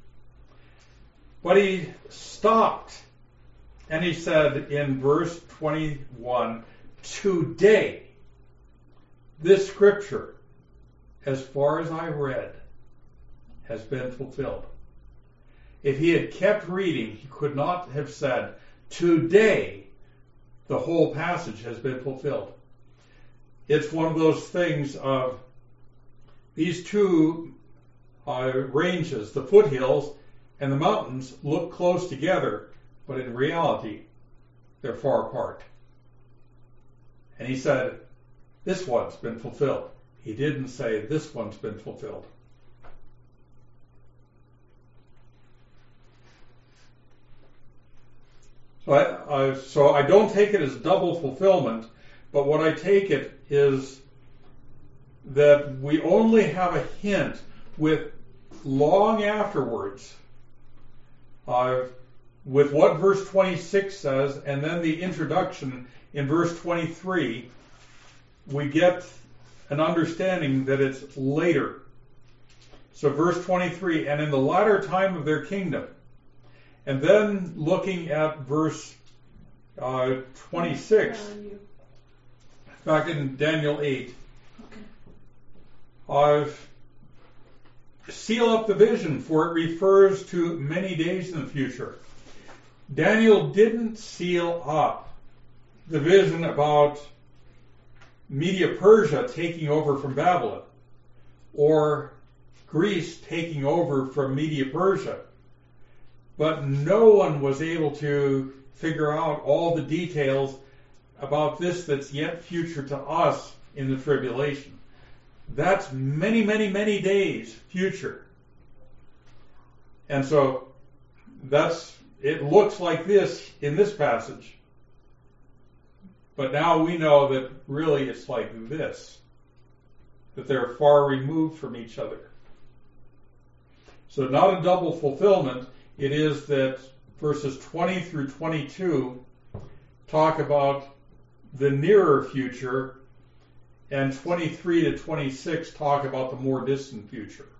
S1: But he stopped and he said in verse 21, today, this scripture, as far as I read, has been fulfilled. If he had kept reading, he could not have said, today, the whole passage has been fulfilled. It's one of those things of these two ranges, the foothills and the mountains, look close together, but in reality, they're far apart. And he said, this one's been fulfilled. He didn't say, this one's been fulfilled. So I don't take it as double fulfillment, but what I take it is that we only have a hint with long afterwards with what verse 26 says, and then the introduction in verse 23, we get an understanding that it's later. So verse 23, and in the latter time of their kingdom. And then looking at verse 26, back in Daniel 8, seal up the vision, for it refers to many days in the future. Daniel didn't seal up the vision about Media-Persia taking over from Babylon, or Greece taking over from Media-Persia. But no one was able to figure out all the details about this that's yet future to us in the tribulation. That's many, many, many days future. And so it looks like this in this passage. But now we know that really it's like this, that they're far removed from each other. So not a double fulfillment. It is that verses 20 through 22 talk about the nearer future, and 23 to 26 talk about the more distant future.